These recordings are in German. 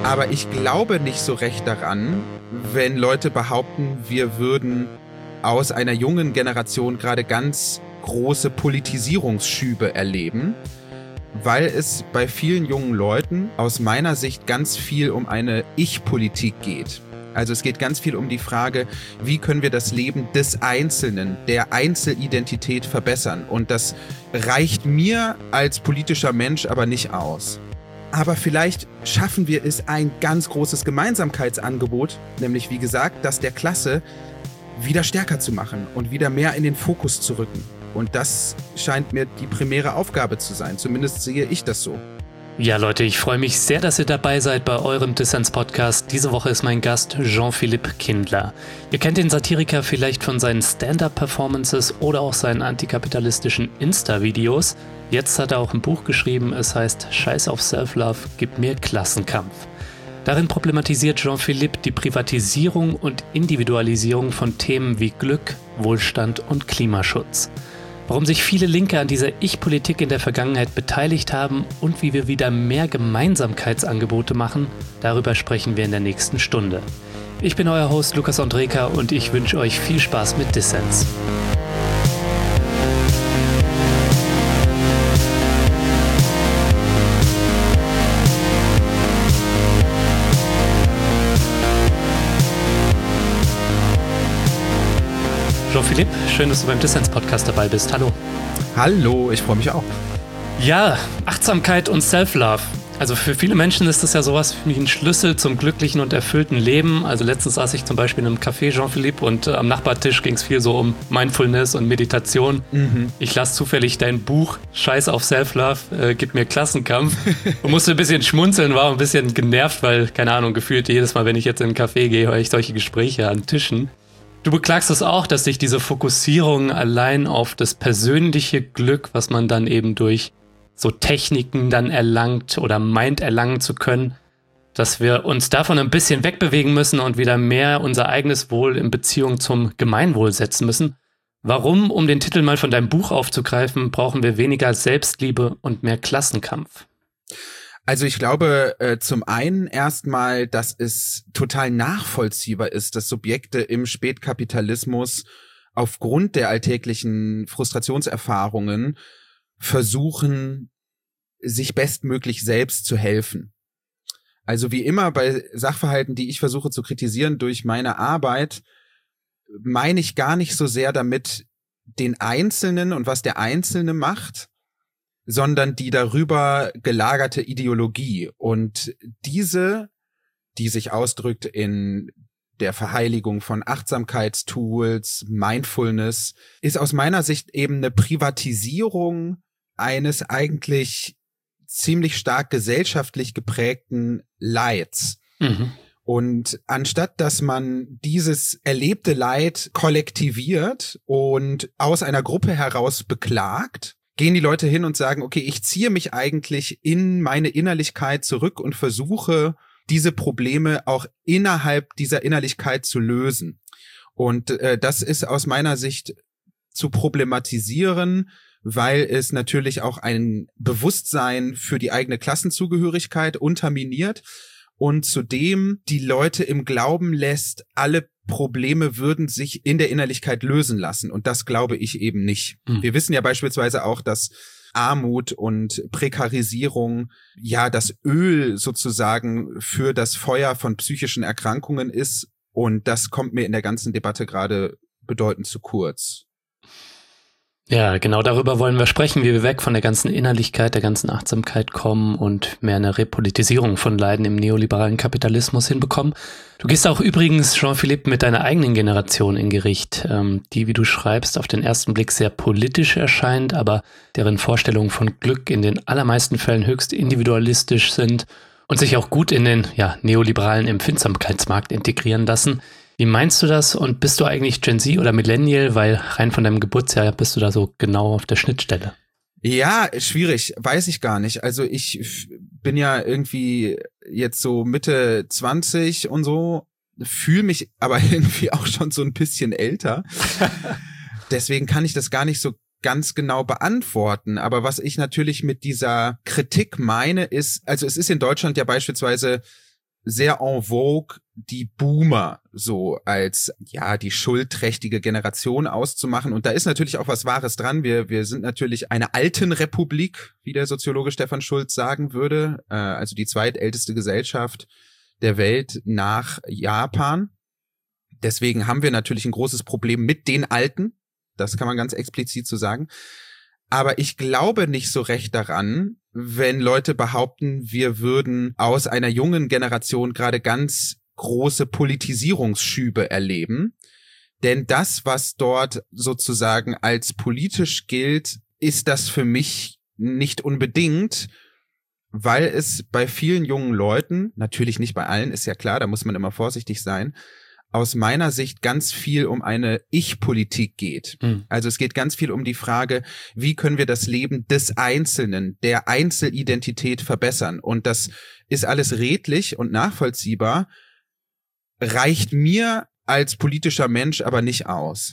Aber ich glaube nicht so recht daran, wenn Leute behaupten, wir würden aus einer jungen Generation gerade ganz große Politisierungsschübe erleben, weil es bei vielen jungen Leuten aus meiner Sicht ganz viel um eine Ich-Politik geht. Also es geht ganz viel um die Frage, wie können wir das Leben des Einzelnen, der Einzelidentität verbessern? Und das reicht mir als politischer Mensch aber nicht aus. Aber vielleicht schaffen wir es, ein ganz großes Gemeinsamkeitsangebot, nämlich wie gesagt, das der Klasse wieder stärker zu machen und wieder mehr in den Fokus zu rücken. Und das scheint mir die primäre Aufgabe zu sein. Zumindest sehe ich das so. Ja, Leute, ich freue mich sehr, dass ihr dabei seid bei eurem Dissens-Podcast. Diese Woche ist mein Gast Jean-Philippe Kindler. Ihr kennt den Satiriker vielleicht von seinen Stand-Up-Performances oder auch seinen antikapitalistischen Insta-Videos. Jetzt hat er auch ein Buch geschrieben, es heißt Scheiß auf Self-Love, gib mir Klassenkampf. Darin problematisiert Jean-Philippe die Privatisierung und Individualisierung von Themen wie Glück, Wohlstand und Klimaschutz. Warum sich viele Linke an dieser Ich-Politik in der Vergangenheit beteiligt haben und wie wir wieder mehr Gemeinsamkeitsangebote machen, darüber sprechen wir in der nächsten Stunde. Ich bin euer Host Lukas Andreka und ich wünsche euch viel Spaß mit Dissens. Jean-Philippe, schön, dass du beim Dissens-Podcast dabei bist. Hallo. Hallo, ich freue mich auch. Ja, Achtsamkeit und Self-Love. Also für viele Menschen ist das ja sowas wie ein Schlüssel zum glücklichen und erfüllten Leben. Also letztens saß ich zum Beispiel in einem Café, Jean-Philippe, und am Nachbartisch ging es viel so um Mindfulness und Meditation. Ich las zufällig dein Buch Scheiß auf Self-Love, gib mir Klassenkampf und musste ein bisschen schmunzeln, war ein bisschen genervt, weil, keine Ahnung, gefühlt jedes Mal, wenn ich jetzt in einen Café gehe, höre ich solche Gespräche an Tischen. Du beklagst es auch, dass sich diese Fokussierung allein auf das persönliche Glück, was man dann eben durch so Techniken dann erlangt oder meint erlangen zu können, dass wir uns davon ein bisschen wegbewegen müssen und wieder mehr unser eigenes Wohl in Beziehung zum Gemeinwohl setzen müssen. Warum, um den Titel mal von deinem Buch aufzugreifen, brauchen wir weniger Selbstliebe und mehr Klassenkampf? Also ich glaube zum einen erstmal, dass es total nachvollziehbar ist, dass Subjekte im Spätkapitalismus aufgrund der alltäglichen Frustrationserfahrungen versuchen, sich bestmöglich selbst zu helfen. Also wie immer bei Sachverhalten, die ich versuche zu kritisieren durch meine Arbeit, meine ich gar nicht so sehr damit den Einzelnen und was der Einzelne macht, sondern die darüber gelagerte Ideologie. Und diese, die sich ausdrückt in der Verheiligung von Achtsamkeitstools, Mindfulness, ist aus meiner Sicht eben eine Privatisierung eines eigentlich ziemlich stark gesellschaftlich geprägten Leids. Und anstatt dass man dieses erlebte Leid kollektiviert und aus einer Gruppe heraus beklagt, gehen die Leute hin und sagen, okay, ich ziehe mich eigentlich in meine Innerlichkeit zurück und versuche, diese Probleme auch innerhalb dieser Innerlichkeit zu lösen. Und das ist aus meiner Sicht zu problematisieren, weil es natürlich auch ein Bewusstsein für die eigene Klassenzugehörigkeit unterminiert und zudem die Leute im Glauben lässt, alle Probleme würden sich in der Innerlichkeit lösen lassen. Und das glaube ich eben nicht. Wir wissen ja beispielsweise auch, dass Armut und Prekarisierung ja das Öl sozusagen für das Feuer von psychischen Erkrankungen ist. Und das kommt mir in der ganzen Debatte gerade bedeutend zu kurz. Ja, genau darüber wollen wir sprechen, wie wir weg von der ganzen Innerlichkeit, der ganzen Achtsamkeit kommen und mehr eine Repolitisierung von Leiden im neoliberalen Kapitalismus hinbekommen. Du gehst auch übrigens, Jean-Philippe, mit deiner eigenen Generation in Gericht, die, wie du schreibst, auf den ersten Blick sehr politisch erscheint, aber deren Vorstellungen von Glück in den allermeisten Fällen höchst individualistisch sind und sich auch gut in den neoliberalen Empfindsamkeitsmarkt integrieren lassen. Wie meinst du das und bist du eigentlich Gen Z oder Millennial? Weil rein von deinem Geburtsjahr bist du da so genau auf der Schnittstelle. Ja, schwierig, weiß ich gar nicht. Also ich bin ja irgendwie jetzt so Mitte 20 und so, fühle mich aber irgendwie auch schon so ein bisschen älter. Deswegen kann ich das gar nicht so ganz genau beantworten. Aber was ich natürlich mit dieser Kritik meine ist, also es ist in Deutschland ja beispielsweise sehr en vogue, die Boomer so als, ja, die schuldträchtige Generation auszumachen. Und da ist natürlich auch was Wahres dran. Wir sind natürlich eine alten Republik, wie der Soziologe Stefan Schulz sagen würde. Also die zweitälteste Gesellschaft der Welt nach Japan. Deswegen haben wir natürlich ein großes Problem mit den Alten. Das kann man ganz explizit so sagen. Aber ich glaube nicht so recht daran, wenn Leute behaupten, wir würden aus einer jungen Generation gerade ganz große Politisierungsschübe erleben. Denn das, was dort sozusagen als politisch gilt, ist das für mich nicht unbedingt, weil es bei vielen jungen Leuten, natürlich nicht bei allen, ist ja klar, da muss man immer vorsichtig sein, aus meiner Sicht ganz viel um eine Ich-Politik geht. Also es geht ganz viel um die Frage, wie können wir das Leben des Einzelnen, der Einzelidentität verbessern? Und das ist alles redlich und nachvollziehbar, reicht mir als politischer Mensch aber nicht aus.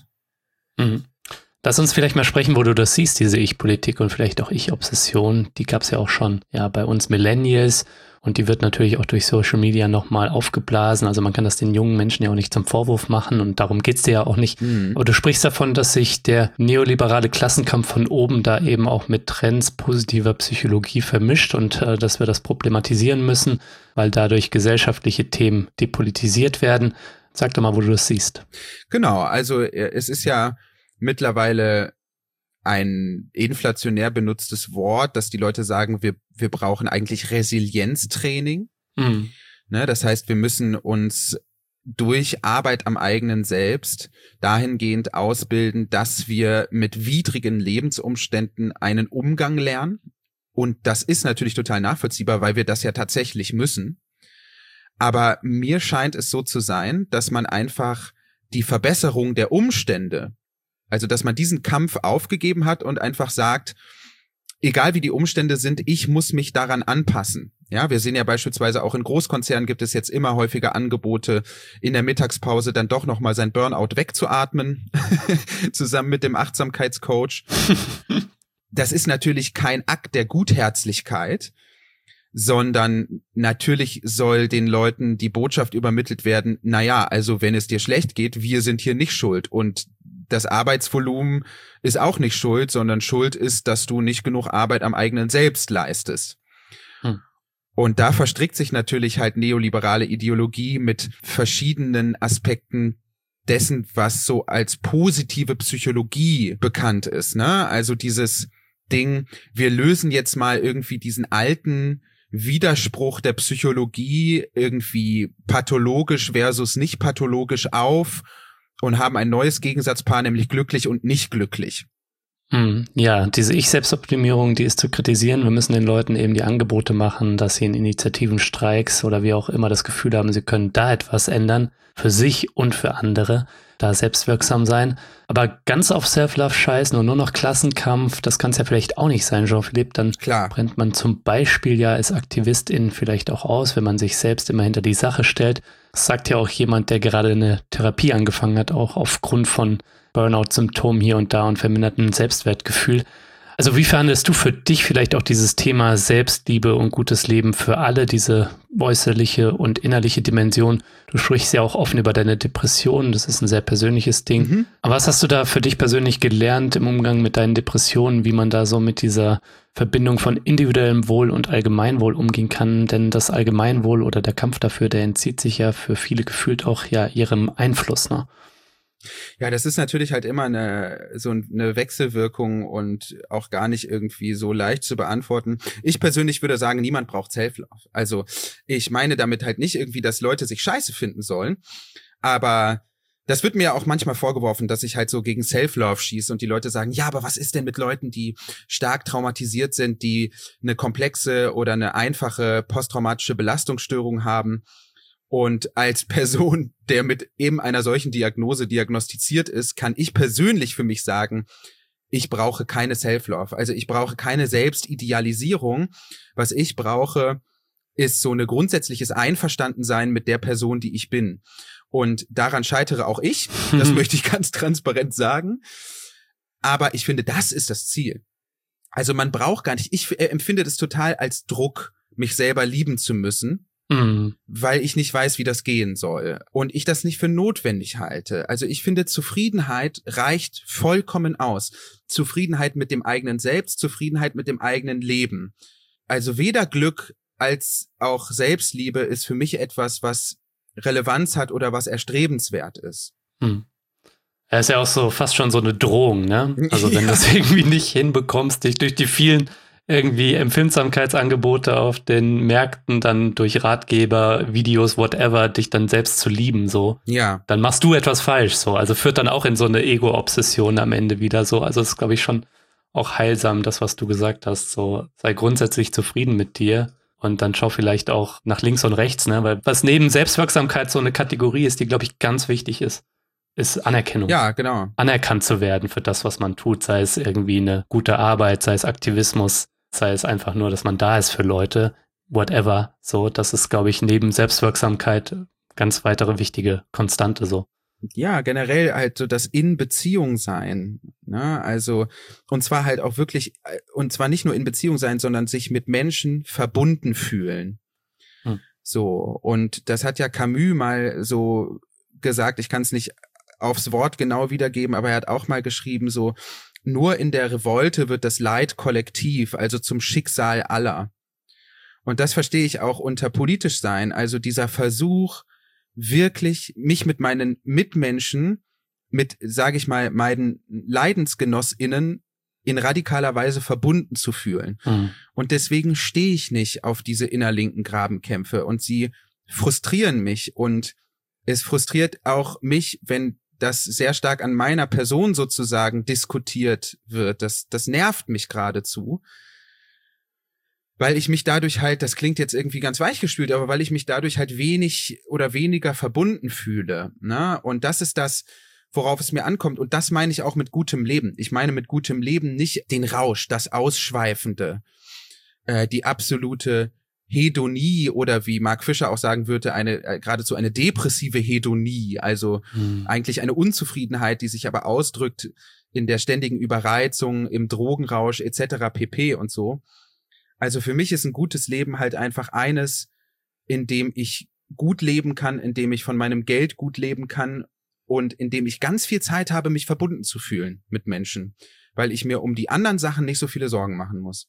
Lass uns vielleicht mal sprechen, wo du das siehst, diese Ich-Politik und vielleicht auch Ich-Obsession. Die gab es ja auch schon bei uns Millennials. Und die wird natürlich auch durch Social Media nochmal aufgeblasen. Also man kann das den jungen Menschen ja auch nicht zum Vorwurf machen und darum geht's dir ja auch nicht. Aber du sprichst davon, dass sich der neoliberale Klassenkampf von oben da eben auch mit Trends positiver Psychologie vermischt und dass wir das problematisieren müssen, weil dadurch gesellschaftliche Themen depolitisiert werden. Sag doch mal, wo du das siehst. Genau, also es ist ja mittlerweile ein inflationär benutztes Wort, dass die Leute sagen, wir brauchen eigentlich Resilienztraining. Ne, das heißt, wir müssen uns durch Arbeit am eigenen Selbst dahingehend ausbilden, dass wir mit widrigen Lebensumständen einen Umgang lernen. Und das ist natürlich total nachvollziehbar, weil wir das ja tatsächlich müssen. Aber mir scheint es so zu sein, dass man einfach die Verbesserung der Umstände, also dass man diesen Kampf aufgegeben hat und einfach sagt, egal wie die Umstände sind, ich muss mich daran anpassen. Ja, wir sehen ja beispielsweise auch in Großkonzernen gibt es jetzt immer häufiger Angebote, in der Mittagspause dann doch nochmal sein Burnout wegzuatmen, zusammen mit dem Achtsamkeitscoach. Das ist natürlich kein Akt der Gutherzlichkeit, sondern natürlich soll den Leuten die Botschaft übermittelt werden, naja, also wenn es dir schlecht geht, wir sind hier nicht schuld und das Arbeitsvolumen ist auch nicht schuld, sondern Schuld ist, dass du nicht genug Arbeit am eigenen Selbst leistest. Und da verstrickt sich natürlich halt neoliberale Ideologie mit verschiedenen Aspekten dessen, was so als positive Psychologie bekannt ist, ne? Also dieses Ding, wir lösen jetzt mal irgendwie diesen alten Widerspruch der Psychologie irgendwie pathologisch versus nicht pathologisch auf und haben ein neues Gegensatzpaar, nämlich glücklich und nicht glücklich. Ja, diese Ich-Selbstoptimierung, die ist zu kritisieren. Wir müssen den Leuten eben die Angebote machen, dass sie in Initiativen, Streiks oder wie auch immer das Gefühl haben, sie können da etwas ändern, für sich und für andere, da selbstwirksam sein. Aber ganz auf Self-Love scheißen und nur noch Klassenkampf, das kann es ja vielleicht auch nicht sein, Jean-Philippe. Dann brennt man zum Beispiel ja als Aktivistin vielleicht auch aus, wenn man sich selbst immer hinter die Sache stellt. Das sagt ja auch jemand, der gerade eine Therapie angefangen hat, auch aufgrund von Burnout-Symptomen hier und da und verminderten Selbstwertgefühl. Also wie verhandelst du für dich vielleicht auch dieses Thema Selbstliebe und gutes Leben für alle, diese äußerliche und innerliche Dimension? Du sprichst ja auch offen über deine Depressionen, das ist ein sehr persönliches Ding. Aber was hast du da für dich persönlich gelernt im Umgang mit deinen Depressionen, wie man da so mit dieser Verbindung von individuellem Wohl und Allgemeinwohl umgehen kann? Denn das Allgemeinwohl oder der Kampf dafür, der entzieht sich ja für viele gefühlt auch ihrem Einfluss, ne? Ja, das ist natürlich halt immer eine Wechselwirkung und auch gar nicht irgendwie so leicht zu beantworten. Ich persönlich würde sagen, niemand braucht Self-Love. Also ich meine damit halt nicht irgendwie, dass Leute sich scheiße finden sollen, aber das wird mir auch manchmal vorgeworfen, dass ich halt so gegen Self-Love schieße und die Leute sagen, ja, aber was ist denn mit Leuten, die stark traumatisiert sind, die eine komplexe oder eine einfache posttraumatische Belastungsstörung haben? Und als Person, der mit eben einer solchen Diagnose diagnostiziert ist, kann ich persönlich für mich sagen, ich brauche keine Self-Love. Also ich brauche keine Selbstidealisierung. Was ich brauche, ist so eine grundsätzliches Einverstandensein mit der Person, die ich bin. Und daran scheitere auch ich. Das möchte ich ganz transparent sagen. Aber ich finde, das ist das Ziel. Also man braucht gar nicht, ich empfinde das total als Druck, mich selber lieben zu müssen. weil ich nicht weiß, wie das gehen soll und ich das nicht für notwendig halte. Also ich finde, Zufriedenheit reicht vollkommen aus. Zufriedenheit mit dem eigenen Selbst, Zufriedenheit mit dem eigenen Leben. Also weder Glück als auch Selbstliebe ist für mich etwas, was Relevanz hat oder was erstrebenswert ist. Er ist ja auch so fast schon so eine Drohung, ne? Also wenn du es irgendwie nicht hinbekommst, dich durch die vielen irgendwie Empfindsamkeitsangebote auf den Märkten, dann durch Ratgeber, Videos, whatever, dich dann selbst zu lieben, so. Ja. Dann machst du etwas falsch, so. Also führt dann auch in so eine Ego-Obsession am Ende wieder, so. Also das ist, glaube ich, schon auch heilsam, das, was du gesagt hast, so. Sei grundsätzlich zufrieden mit dir und dann schau vielleicht auch nach links und rechts, ne? Weil was neben Selbstwirksamkeit so eine Kategorie ist, die, glaube ich, ganz wichtig ist Anerkennung. Ja, genau. Anerkannt zu werden für das, was man tut, sei es irgendwie eine gute Arbeit, sei es Aktivismus, sei es einfach nur, dass man da ist für Leute, whatever. So, das ist, glaube ich, neben Selbstwirksamkeit ganz weitere wichtige Konstante so. Ja, generell halt so das in Beziehung sein, ne? Also, und zwar halt auch wirklich, und zwar nicht nur in Beziehung sein, sondern sich mit Menschen verbunden fühlen. So, und das hat ja Camus mal so gesagt, ich kann es nicht aufs Wort genau wiedergeben, aber er hat auch mal geschrieben, so, nur in der Revolte wird das Leid kollektiv, also zum Schicksal aller. Und das verstehe ich auch unter politisch sein, also dieser Versuch, wirklich mich mit meinen Mitmenschen, mit, sage ich mal, meinen LeidensgenossInnen in radikaler Weise verbunden zu fühlen. Und deswegen stehe ich nicht auf diese innerlinken Grabenkämpfe und sie frustrieren mich und es frustriert auch mich, wenn das sehr stark an meiner Person sozusagen diskutiert wird. Das nervt mich geradezu, weil ich mich dadurch halt, das klingt jetzt irgendwie ganz weichgespült, aber weil ich mich dadurch halt wenig oder weniger verbunden fühle, ne? Und das ist das, worauf es mir ankommt. Und das meine ich auch mit gutem Leben. Ich meine mit gutem Leben nicht den Rausch, das Ausschweifende, die absolute Hedonie oder wie Mark Fisher auch sagen würde, geradezu eine depressive Hedonie, also eigentlich eine Unzufriedenheit, die sich aber ausdrückt in der ständigen Überreizung, im Drogenrausch etc. pp. Und so. Also für mich ist ein gutes Leben halt einfach eines, in dem ich gut leben kann, in dem ich von meinem Geld gut leben kann und in dem ich ganz viel Zeit habe, mich verbunden zu fühlen mit Menschen, weil ich mir um die anderen Sachen nicht so viele Sorgen machen muss.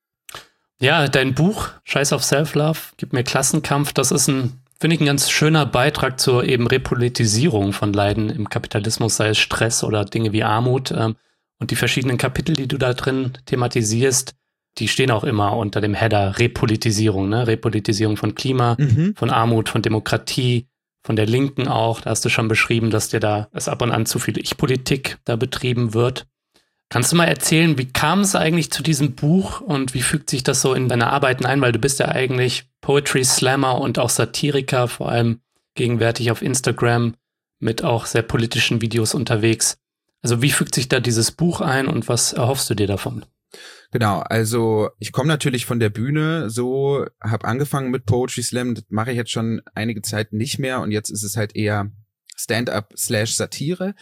Ja, dein Buch Scheiß auf Self-Love, Gib mir Klassenkampf, das ist finde ich, ein ganz schöner Beitrag zur eben Repolitisierung von Leiden im Kapitalismus, sei es Stress oder Dinge wie Armut. Und die verschiedenen Kapitel, die du da drin thematisierst, die stehen auch immer unter dem Header Repolitisierung, ne? Repolitisierung von Klima, von Armut, von Demokratie, von der Linken auch. Da hast du schon beschrieben, dass dir da ab und an zu viel Ich-Politik da betrieben wird. Kannst du mal erzählen, wie kam es eigentlich zu diesem Buch und wie fügt sich das so in deine Arbeiten ein? Weil du bist ja eigentlich Poetry Slammer und auch Satiriker, vor allem gegenwärtig auf Instagram mit auch sehr politischen Videos unterwegs. Also wie fügt sich da dieses Buch ein und was erhoffst du dir davon? Genau, also ich komme natürlich von der Bühne, so habe angefangen mit Poetry Slam, das mache ich jetzt schon einige Zeit nicht mehr und jetzt ist es halt eher Stand-up/Satire.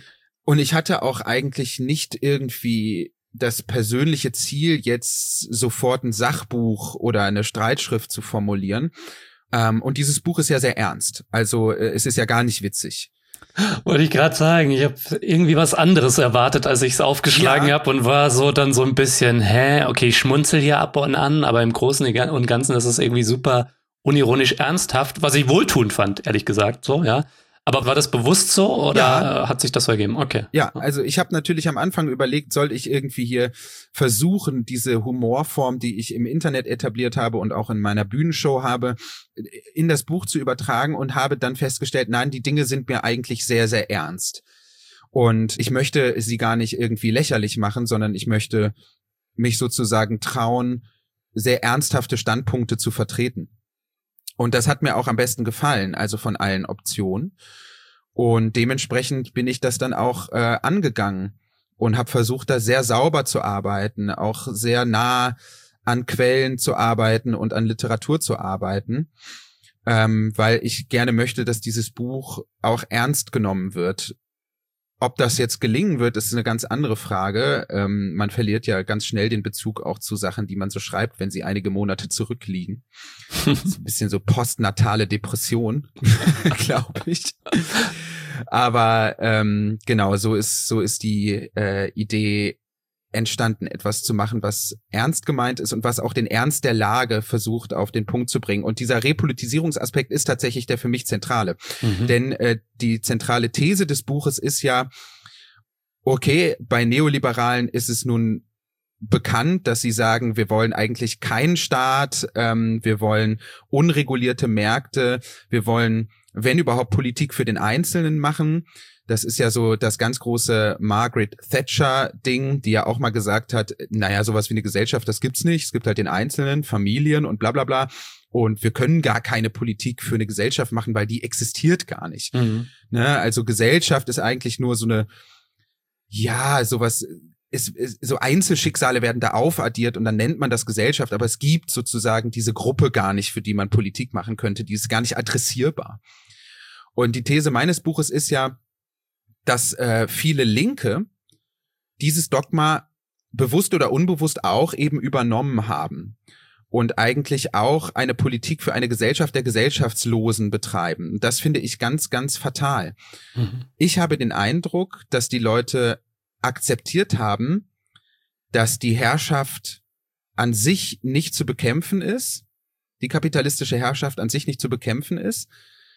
Und ich hatte auch eigentlich nicht irgendwie das persönliche Ziel, jetzt sofort ein Sachbuch oder eine Streitschrift zu formulieren. Und dieses Buch ist ja sehr ernst, also es ist ja gar nicht witzig. Wollte ich gerade sagen, ich habe irgendwie was anderes erwartet, als ich es aufgeschlagen habe und war so dann so ein bisschen, okay, ich schmunzel hier ab und an, aber im Großen und Ganzen ist es irgendwie super unironisch ernsthaft, was ich wohltuend fand, ehrlich gesagt, so, ja. Aber war das bewusst so oder hat sich das so ergeben? Okay. Ja, also ich habe natürlich am Anfang überlegt, soll ich irgendwie hier versuchen, diese Humorform, die ich im Internet etabliert habe und auch in meiner Bühnenshow habe, in das Buch zu übertragen und habe dann festgestellt, nein, die Dinge sind mir eigentlich sehr, sehr ernst. Und ich möchte sie gar nicht irgendwie lächerlich machen, sondern ich möchte mich sozusagen trauen, sehr ernsthafte Standpunkte zu vertreten. Und das hat mir auch am besten gefallen, also von allen Optionen. Und dementsprechend bin ich das dann auch angegangen und habe versucht, da sehr sauber zu arbeiten, auch sehr nah an Quellen zu arbeiten und an Literatur zu arbeiten, weil ich gerne möchte, dass dieses Buch auch ernst genommen wird. Ob das jetzt gelingen wird, ist eine ganz andere Frage. Man verliert ja ganz schnell den Bezug auch zu Sachen, die man so schreibt, wenn sie einige Monate zurückliegen. So ein bisschen so postnatale Depression, glaube ich. Aber genau, so ist die Idee entstanden, etwas zu machen, was ernst gemeint ist und was auch den Ernst der Lage versucht, auf den Punkt zu bringen. Und dieser Repolitisierungsaspekt ist tatsächlich der für mich zentrale. Denn die zentrale These des Buches ist ja, okay, bei Neoliberalen ist es nun bekannt, dass sie sagen, wir wollen eigentlich keinen Staat, wir wollen unregulierte Märkte, wir wollen, wenn überhaupt, Politik für den Einzelnen machen. Das ist ja so das ganz große Margaret Thatcher-Ding, die ja auch mal gesagt hat, naja, sowas wie eine Gesellschaft, das gibt's nicht. Es gibt halt den Einzelnen, Familien und bla bla bla. Und wir können gar keine Politik für eine Gesellschaft machen, weil die existiert gar nicht. Ne? Also Gesellschaft ist eigentlich nur so eine, ja, sowas, so Einzelschicksale werden da aufaddiert und dann nennt man das Gesellschaft, aber es gibt sozusagen diese Gruppe gar nicht, für die man Politik machen könnte, die ist gar nicht adressierbar. Und die These meines Buches ist ja, dass viele Linke dieses Dogma bewusst oder unbewusst auch eben übernommen haben und eigentlich auch eine Politik für eine Gesellschaft der Gesellschaftslosen betreiben. Das finde ich ganz, ganz fatal. Ich habe den Eindruck, dass die Leute akzeptiert haben, dass die Herrschaft an sich nicht zu bekämpfen ist, die kapitalistische Herrschaft an sich nicht zu bekämpfen ist.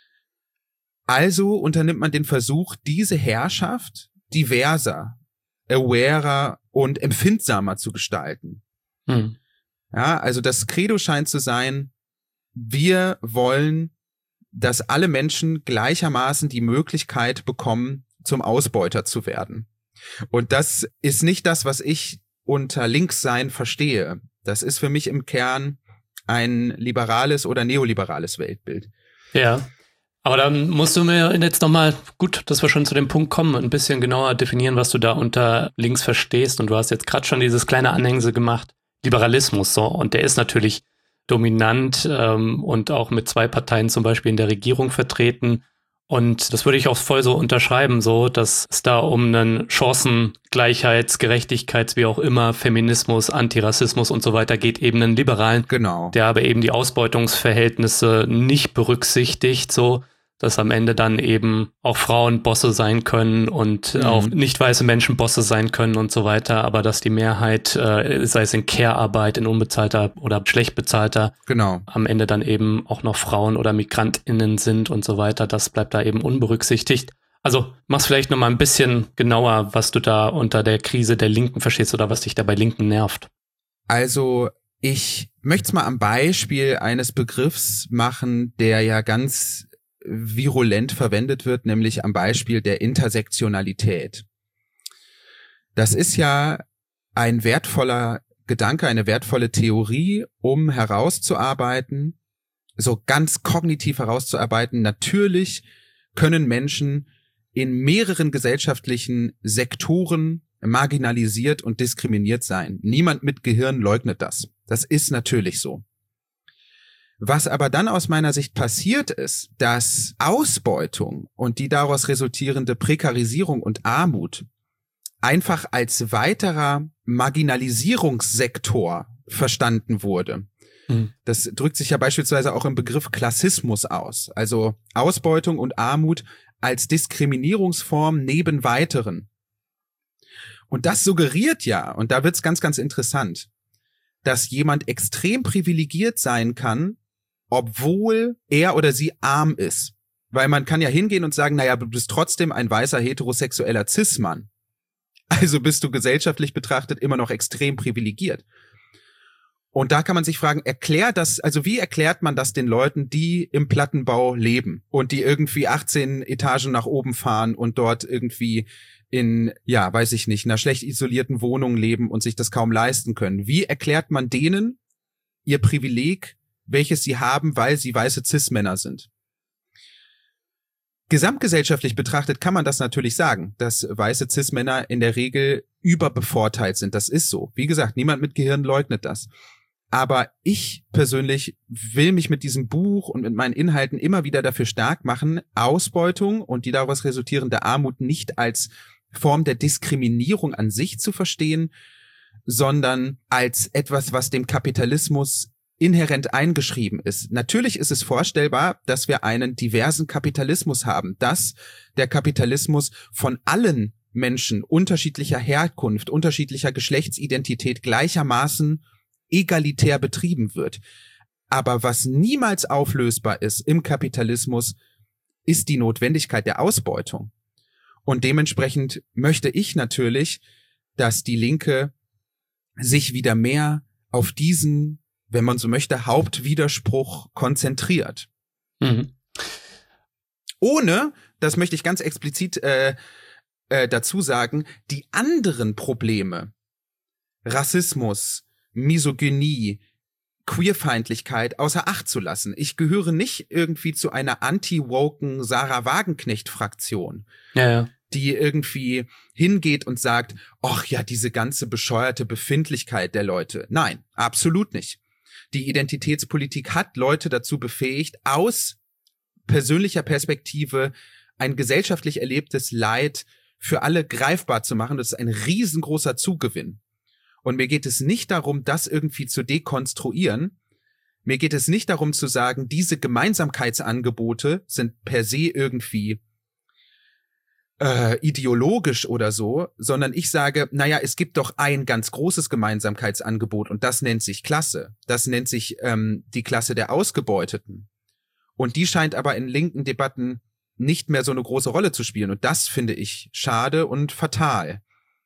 Also unternimmt man den Versuch, diese Herrschaft diverser, awarer und empfindsamer zu gestalten. Ja, also das Credo scheint zu sein, wir wollen, dass alle Menschen gleichermaßen die Möglichkeit bekommen, zum Ausbeuter zu werden. Und das ist nicht das, was ich unter Linkssein verstehe. Das ist für mich im Kern ein liberales oder neoliberales Weltbild. Ja. Aber dann musst du mir jetzt nochmal, gut, dass wir schon zu dem Punkt kommen, ein bisschen genauer definieren, was du da unter links verstehst. Und du hast jetzt gerade schon dieses kleine Anhängsel gemacht, Liberalismus, so. Und der ist natürlich dominant und auch mit 2 Parteien zum Beispiel in der Regierung vertreten. Und das würde ich auch voll so unterschreiben, so, dass es da um einen Chancengleichheits-, Gerechtigkeits-, wie auch immer, Feminismus, Antirassismus und so weiter geht, eben einen Liberalen, genau, der aber eben die Ausbeutungsverhältnisse nicht berücksichtigt, so, dass am Ende dann eben auch Frauen Bosse sein können und auch nicht weiße Menschen Bosse sein können und so weiter, aber dass die Mehrheit, sei es in Care-Arbeit, in unbezahlter oder schlecht bezahlter, genau, am Ende dann eben auch noch Frauen oder MigrantInnen sind und so weiter, das bleibt da eben unberücksichtigt. Also mach's vielleicht nochmal ein bisschen genauer, was du da unter der Krise der Linken verstehst oder was dich da bei Linken nervt. Also ich möchte es mal am Beispiel eines Begriffs machen, der ja ganz virulent verwendet wird, nämlich am Beispiel der Intersektionalität. Das ist ja ein wertvoller Gedanke, eine wertvolle Theorie, um herauszuarbeiten, so ganz kognitiv herauszuarbeiten, natürlich können Menschen in mehreren gesellschaftlichen Sektoren marginalisiert und diskriminiert sein. Niemand mit Gehirn leugnet das. Das ist natürlich so. Was aber dann aus meiner Sicht passiert ist, dass Ausbeutung und die daraus resultierende Prekarisierung und Armut einfach als weiterer Marginalisierungssektor verstanden wurde. Das drückt sich ja beispielsweise auch im Begriff Klassismus aus. Also Ausbeutung und Armut als Diskriminierungsform neben weiteren. Und das suggeriert ja, und da wird's ganz, ganz interessant, dass jemand extrem privilegiert sein kann, obwohl er oder sie arm ist. Weil man kann ja hingehen und sagen, naja, du bist trotzdem ein weißer heterosexueller Cis-Mann. Also bist du gesellschaftlich betrachtet immer noch extrem privilegiert. Und da kann man sich fragen, wie erklärt man das den Leuten, die im Plattenbau leben und die irgendwie 18 Etagen nach oben fahren und dort irgendwie in, ja, weiß ich nicht, einer schlecht isolierten Wohnung leben und sich das kaum leisten können? Wie erklärt man denen ihr Privileg, welches sie haben, weil sie weiße Cis-Männer sind? Gesamtgesellschaftlich betrachtet kann man das natürlich sagen, dass weiße Cis-Männer in der Regel überbevorteilt sind. Das ist so. Wie gesagt, niemand mit Gehirn leugnet das. Aber ich persönlich will mich mit diesem Buch und mit meinen Inhalten immer wieder dafür stark machen, Ausbeutung und die daraus resultierende Armut nicht als Form der Diskriminierung an sich zu verstehen, sondern als etwas, was dem Kapitalismus inhärent eingeschrieben ist. Natürlich ist es vorstellbar, dass wir einen diversen Kapitalismus haben, dass der Kapitalismus von allen Menschen unterschiedlicher Herkunft, unterschiedlicher Geschlechtsidentität gleichermaßen egalitär betrieben wird. Aber was niemals auflösbar ist im Kapitalismus, ist die Notwendigkeit der Ausbeutung. Und dementsprechend möchte ich natürlich, dass die Linke sich wieder mehr auf diesen, wenn man so möchte, Hauptwiderspruch konzentriert. Mhm. Ohne, das möchte ich ganz explizit dazu sagen, die anderen Probleme, Rassismus, Misogynie, Queerfeindlichkeit außer Acht zu lassen. Ich gehöre nicht irgendwie zu einer anti-woken Sarah Wagenknecht-Fraktion, die irgendwie hingeht und sagt, ach ja, diese ganze bescheuerte Befindlichkeit der Leute. Nein, absolut nicht. Die Identitätspolitik hat Leute dazu befähigt, aus persönlicher Perspektive ein gesellschaftlich erlebtes Leid für alle greifbar zu machen. Das ist ein riesengroßer Zugewinn. Und mir geht es nicht darum, das irgendwie zu dekonstruieren. Mir geht es nicht darum zu sagen, diese Gemeinsamkeitsangebote sind per se irgendwie ideologisch oder so, sondern ich sage, naja, es gibt doch ein ganz großes Gemeinsamkeitsangebot und das nennt sich Klasse. Das nennt sich die Klasse der Ausgebeuteten. Und die scheint aber in linken Debatten nicht mehr so eine große Rolle zu spielen. Und das finde ich schade und fatal.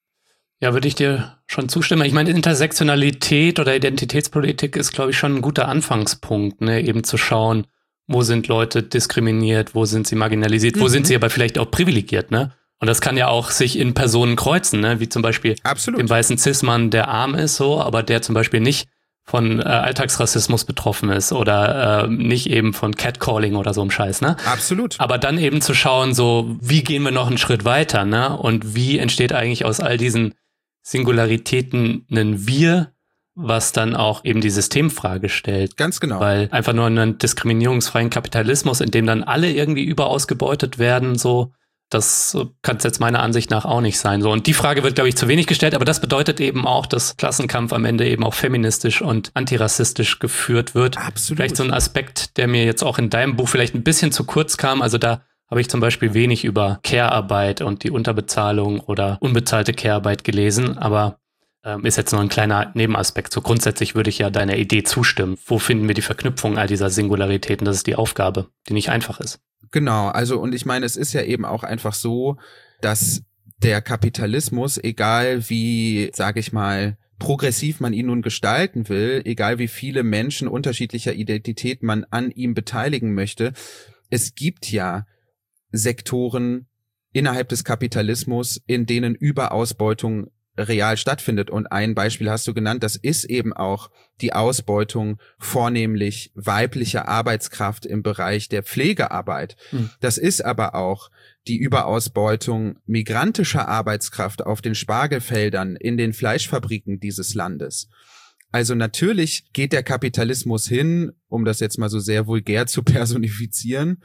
Ja, würde ich dir schon zustimmen. Ich meine, Intersektionalität oder Identitätspolitik ist, glaube ich, schon ein guter Anfangspunkt, ne? Eben zu schauen, wo sind Leute diskriminiert, wo sind sie marginalisiert, wo sind sie aber vielleicht auch privilegiert, ne? Und das kann ja auch sich in Personen kreuzen, ne? Wie zum Beispiel dem weißen Cis-Mann, der arm ist, so, aber der zum Beispiel nicht von Alltagsrassismus betroffen ist oder nicht eben von Catcalling oder so einem Scheiß, ne? Absolut. Aber dann eben zu schauen, so, wie gehen wir noch einen Schritt weiter, ne? Und wie entsteht eigentlich aus all diesen Singularitäten ein Wir, was dann auch eben die Systemfrage stellt. Ganz genau. Weil einfach nur einen diskriminierungsfreien Kapitalismus, in dem dann alle irgendwie überausgebeutet werden, so, das kann es jetzt meiner Ansicht nach auch nicht sein. So. Und die Frage wird, glaube ich, zu wenig gestellt, aber das bedeutet eben auch, dass Klassenkampf am Ende eben auch feministisch und antirassistisch geführt wird. Absolut. Vielleicht so ein Aspekt, der mir jetzt auch in deinem Buch vielleicht ein bisschen zu kurz kam. Also da habe ich zum Beispiel wenig über Care-Arbeit und die Unterbezahlung oder unbezahlte Care-Arbeit gelesen, aber ist jetzt nur ein kleiner Nebenaspekt. So grundsätzlich würde ich ja deiner Idee zustimmen. Wo finden wir die Verknüpfung all dieser Singularitäten? Das ist die Aufgabe, die nicht einfach ist. Genau, also und ich meine, es ist ja eben auch einfach so, dass der Kapitalismus, egal wie, sage ich mal, progressiv man ihn nun gestalten will, egal wie viele Menschen unterschiedlicher Identität man an ihm beteiligen möchte, es gibt ja Sektoren innerhalb des Kapitalismus, in denen Überausbeutung real stattfindet. Und ein Beispiel hast du genannt, das ist eben auch die Ausbeutung vornehmlich weiblicher Arbeitskraft im Bereich der Pflegearbeit. Das ist aber auch die Überausbeutung migrantischer Arbeitskraft auf den Spargelfeldern in den Fleischfabriken dieses Landes. Also natürlich geht der Kapitalismus hin, um das jetzt mal so sehr vulgär zu personifizieren,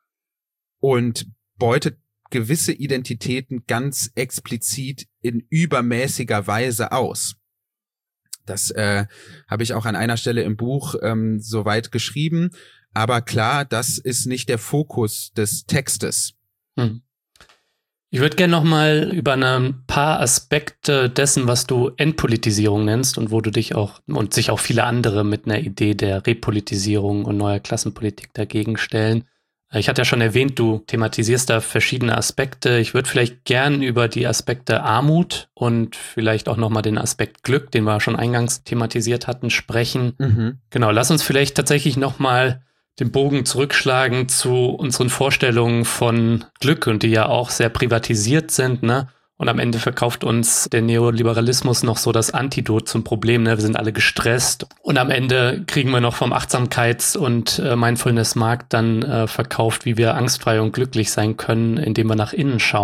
und beutet gewisse Identitäten ganz explizit in übermäßiger Weise aus. Das habe ich auch an einer Stelle im Buch soweit geschrieben. Aber klar, das ist nicht der Fokus des Textes. Ich würde gerne noch mal über ein paar Aspekte dessen, was du Entpolitisierung nennst und wo du dich auch und sich auch viele andere mit einer Idee der Repolitisierung und neuer Klassenpolitik dagegen stellen. Ich hatte ja schon erwähnt, du thematisierst da verschiedene Aspekte. Ich würde vielleicht gern über die Aspekte Armut und vielleicht auch nochmal den Aspekt Glück, den wir schon eingangs thematisiert hatten, sprechen. Genau, lass uns vielleicht tatsächlich nochmal den Bogen zurückschlagen zu unseren Vorstellungen von Glück und die ja auch sehr privatisiert sind, ne? Und am Ende verkauft uns der Neoliberalismus noch so das Antidot zum Problem, ne? Wir sind alle gestresst und am Ende kriegen wir noch vom Achtsamkeits- und Mindfulness-Markt dann verkauft, wie wir angstfrei und glücklich sein können, indem wir nach innen schauen.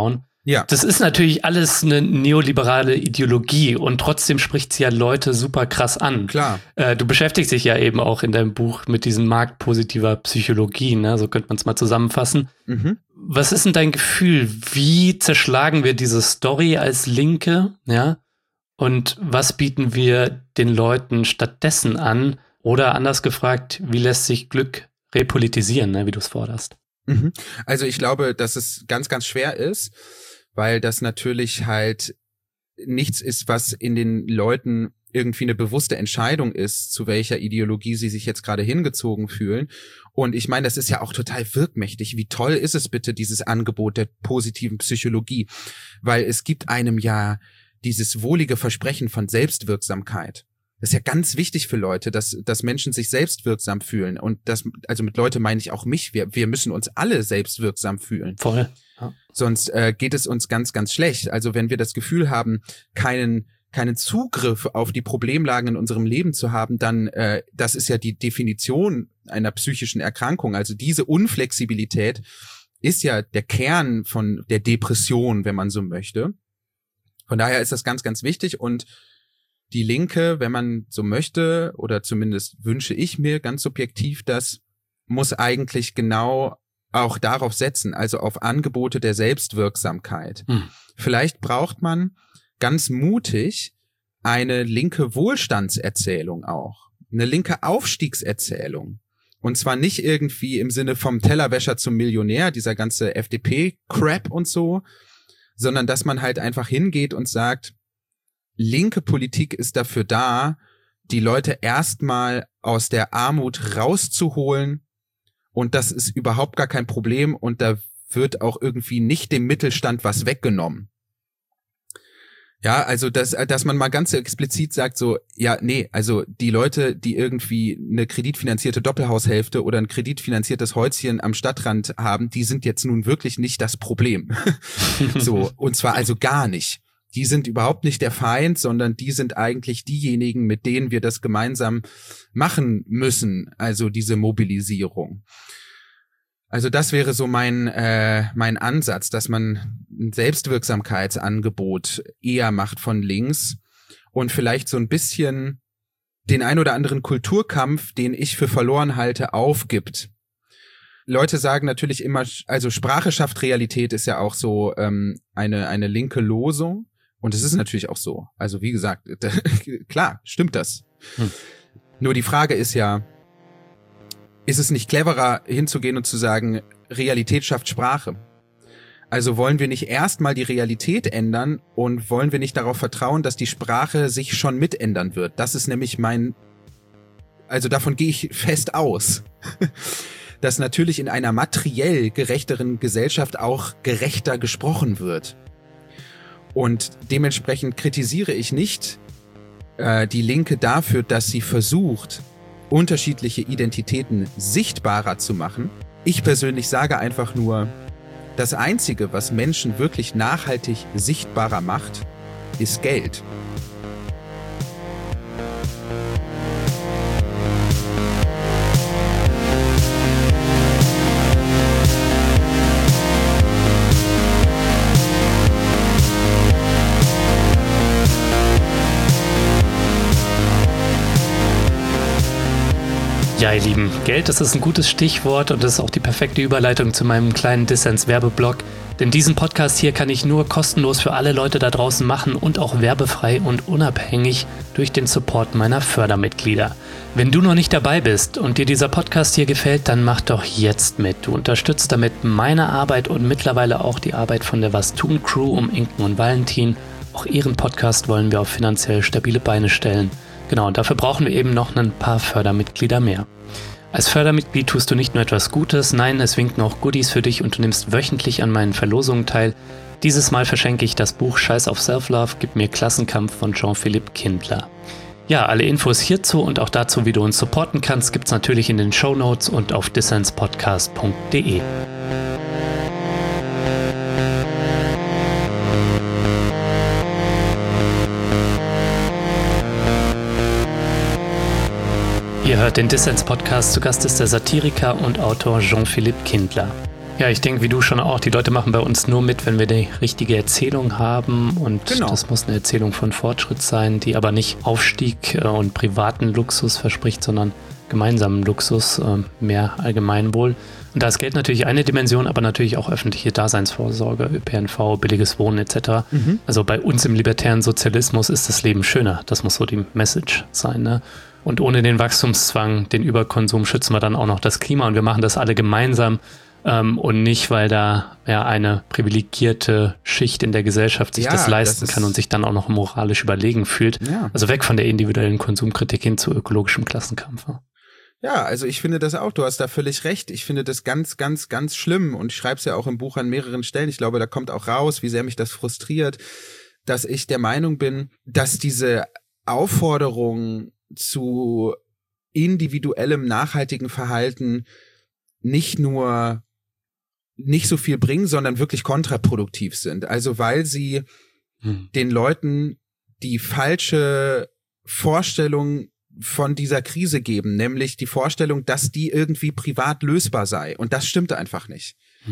Ja. Das ist natürlich alles eine neoliberale Ideologie und trotzdem spricht sie ja Leute super krass an. Klar. Du beschäftigst dich ja eben auch in deinem Buch mit diesem Markt positiver Psychologie, ne? So könnte man es mal zusammenfassen. Mhm. Was ist denn dein Gefühl? Wie zerschlagen wir diese Story als Linke, ja? Und was bieten wir den Leuten stattdessen an? Oder anders gefragt, wie lässt sich Glück repolitisieren, ne, wie du es forderst? Mhm. Also ich glaube, dass es ganz, ganz schwer ist, weil das natürlich halt nichts ist, was in den Leuten irgendwie eine bewusste Entscheidung ist, zu welcher Ideologie sie sich jetzt gerade hingezogen fühlen. Und ich meine, das ist ja auch total wirkmächtig. Wie toll ist es bitte, dieses Angebot der positiven Psychologie? Weil es gibt einem ja dieses wohlige Versprechen von Selbstwirksamkeit. Das ist ja ganz wichtig für Leute, dass Menschen sich selbstwirksam fühlen. Und das, also mit Leute meine ich auch mich. Wir müssen uns alle selbstwirksam fühlen. Voll. Ja. Sonst geht es uns ganz, ganz schlecht. Also wenn wir das Gefühl haben, keinen Zugriff auf die Problemlagen in unserem Leben zu haben, dann, das ist ja die Definition einer psychischen Erkrankung. Also diese Unflexibilität ist ja der Kern von der Depression, wenn man so möchte. Von daher ist das ganz, ganz wichtig. Und die Linke, wenn man so möchte, oder zumindest wünsche ich mir ganz subjektiv, das muss eigentlich genau auch darauf setzen, also auf Angebote der Selbstwirksamkeit. Vielleicht braucht man ganz mutig eine linke Wohlstandserzählung auch, eine linke Aufstiegserzählung. Und zwar nicht irgendwie im Sinne vom Tellerwäscher zum Millionär, dieser ganze FDP-Crap und so, sondern dass man halt einfach hingeht und sagt, linke Politik ist dafür da, die Leute erstmal aus der Armut rauszuholen, und das ist überhaupt gar kein Problem und da wird auch irgendwie nicht dem Mittelstand was weggenommen. Ja, also dass man mal ganz explizit sagt so, ja, nee, also die Leute, die irgendwie eine kreditfinanzierte Doppelhaushälfte oder ein kreditfinanziertes Häuschen am Stadtrand haben, die sind jetzt nun wirklich nicht das Problem. So, und zwar also gar nicht. Die sind überhaupt nicht der Feind, sondern die sind eigentlich diejenigen, mit denen wir das gemeinsam machen müssen, also diese Mobilisierung. Also das wäre so mein Ansatz, dass man ein Selbstwirksamkeitsangebot eher macht von links und vielleicht so ein bisschen den ein oder anderen Kulturkampf, den ich für verloren halte, aufgibt. Leute sagen natürlich immer, also Sprache schafft Realität ist ja auch so eine linke Losung. Und es ist natürlich auch so. Also wie gesagt, klar, stimmt das. Nur die Frage ist ja, ist es nicht cleverer hinzugehen und zu sagen, Realität schafft Sprache? Also wollen wir nicht erstmal die Realität ändern und wollen wir nicht darauf vertrauen, dass die Sprache sich schon mitändern wird? Das ist nämlich also davon gehe ich fest aus, dass natürlich in einer materiell gerechteren Gesellschaft auch gerechter gesprochen wird. Und dementsprechend kritisiere ich nicht die Linke dafür, dass sie versucht, unterschiedliche Identitäten sichtbarer zu machen. Ich persönlich sage einfach nur, das Einzige, was Menschen wirklich nachhaltig sichtbarer macht, ist Geld. Ja, ihr Lieben, Geld, das ist ein gutes Stichwort und das ist auch die perfekte Überleitung zu meinem kleinen Dissens-Werbeblock. Denn diesen Podcast hier kann ich nur kostenlos für alle Leute da draußen machen und auch werbefrei und unabhängig durch den Support meiner Fördermitglieder. Wenn du noch nicht dabei bist und dir dieser Podcast hier gefällt, dann mach doch jetzt mit. Du unterstützt damit meine Arbeit und mittlerweile auch die Arbeit von der Was tun Crew um Inken und Valentin. Auch ihren Podcast wollen wir auf finanziell stabile Beine stellen. Genau, und dafür brauchen wir eben noch ein paar Fördermitglieder mehr. Als Fördermitglied tust du nicht nur etwas Gutes, nein, es winken auch Goodies für dich und du nimmst wöchentlich an meinen Verlosungen teil. Dieses Mal verschenke ich das Buch Scheiß auf Self-Love, gib mir Klassenkampf von Jean-Philippe Kindler. Ja, alle Infos hierzu und auch dazu, wie du uns supporten kannst, gibt's natürlich in den Shownotes und auf dissenspodcast.de. Ihr hört den Dissens-Podcast, zu Gast ist der Satiriker und Autor Jean-Philippe Kindler. Ja, ich denke, wie du schon auch, die Leute machen bei uns nur mit, wenn wir die richtige Erzählung haben und das muss eine Erzählung von Fortschritt sein, die aber nicht Aufstieg und privaten Luxus verspricht, sondern gemeinsamen Luxus, mehr Allgemeinwohl. Und da ist Geld natürlich eine Dimension, aber natürlich auch öffentliche Daseinsvorsorge, ÖPNV, billiges Wohnen etc. Also bei uns im libertären Sozialismus ist das Leben schöner. Das muss so die Message sein, ne? Und ohne den Wachstumszwang, den Überkonsum schützen wir dann auch noch das Klima und wir machen das alle gemeinsam. Und nicht, weil da ja eine privilegierte Schicht in der Gesellschaft sich das leisten kann und sich dann auch noch moralisch überlegen fühlt. Ja. Also weg von der individuellen Konsumkritik hin zu ökologischem Klassenkampf. Ja, also ich finde das auch, du hast da völlig recht. Ich finde das ganz, ganz, ganz schlimm und ich schreibe es ja auch im Buch an mehreren Stellen. Ich glaube, da kommt auch raus, wie sehr mich das frustriert, dass ich der Meinung bin, dass diese Aufforderung zu individuellem, nachhaltigen Verhalten nicht nur nicht so viel bringen, sondern wirklich kontraproduktiv sind. Also weil sie den Leuten die falsche Vorstellung von dieser Krise geben, nämlich die Vorstellung, dass die irgendwie privat lösbar sei. Und das stimmt einfach nicht.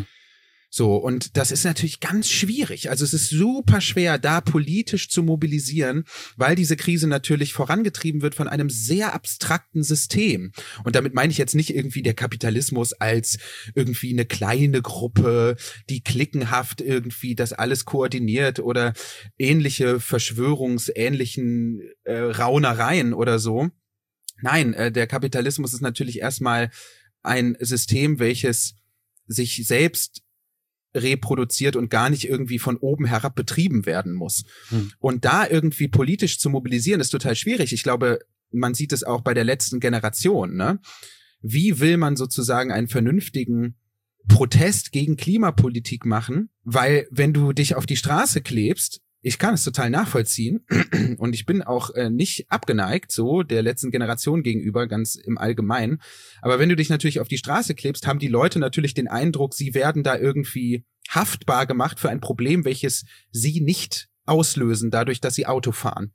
So, und das ist natürlich ganz schwierig. Also es ist super schwer, da politisch zu mobilisieren, weil diese Krise natürlich vorangetrieben wird von einem sehr abstrakten System. Und damit meine ich jetzt nicht irgendwie der Kapitalismus als irgendwie eine kleine Gruppe, die klickenhaft irgendwie das alles koordiniert oder ähnliche verschwörungsähnlichen Raunereien oder so. Nein, der Kapitalismus ist natürlich erstmal ein System, welches sich selbst reproduziert und gar nicht irgendwie von oben herab betrieben werden muss. Und da irgendwie politisch zu mobilisieren, ist total schwierig. Ich glaube, man sieht es auch bei der letzten Generation, ne? Wie will man sozusagen einen vernünftigen Protest gegen Klimapolitik machen? Weil wenn du dich auf die Straße klebst, ich kann es total nachvollziehen und ich bin auch nicht abgeneigt so der letzten Generation gegenüber, ganz im Allgemeinen. Aber wenn du dich natürlich auf die Straße klebst, haben die Leute natürlich den Eindruck, sie werden da irgendwie haftbar gemacht für ein Problem, welches sie nicht auslösen, dadurch, dass sie Auto fahren.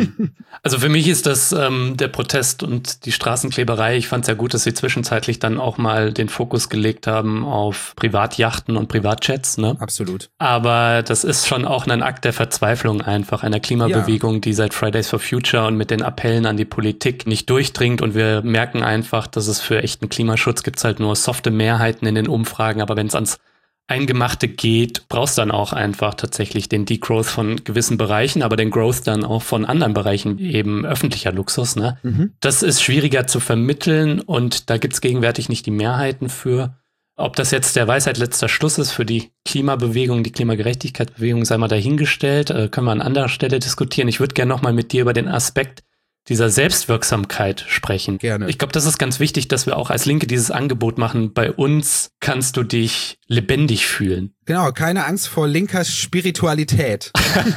Also für mich ist das der Protest und die Straßenkleberei. Ich fand es ja gut, dass sie zwischenzeitlich dann auch mal den Fokus gelegt haben auf Privatjachten und Privatjets. Ne? Absolut. Aber das ist schon auch ein Akt der Verzweiflung einfach, einer Klimabewegung, die seit Fridays for Future und mit den Appellen an die Politik nicht durchdringt. Und wir merken einfach, dass es für echten Klimaschutz gibt's halt nur softe Mehrheiten in den Umfragen. Aber wenn es ans Eingemachte geht, brauchst dann auch einfach tatsächlich den Degrowth von gewissen Bereichen, aber den Growth dann auch von anderen Bereichen, eben öffentlicher Luxus. Ne? Das ist schwieriger zu vermitteln und da gibt's gegenwärtig nicht die Mehrheiten für. Ob das jetzt der Weisheit letzter Schluss ist für die Klimabewegung, die Klimagerechtigkeitsbewegung, sei mal dahingestellt, können wir an anderer Stelle diskutieren. Ich würde gerne noch mal mit dir über den Aspekt dieser Selbstwirksamkeit sprechen. Gerne. Ich glaube, das ist ganz wichtig, dass wir auch als Linke dieses Angebot machen. Bei uns kannst du dich lebendig fühlen. Genau, keine Angst vor linker Spiritualität.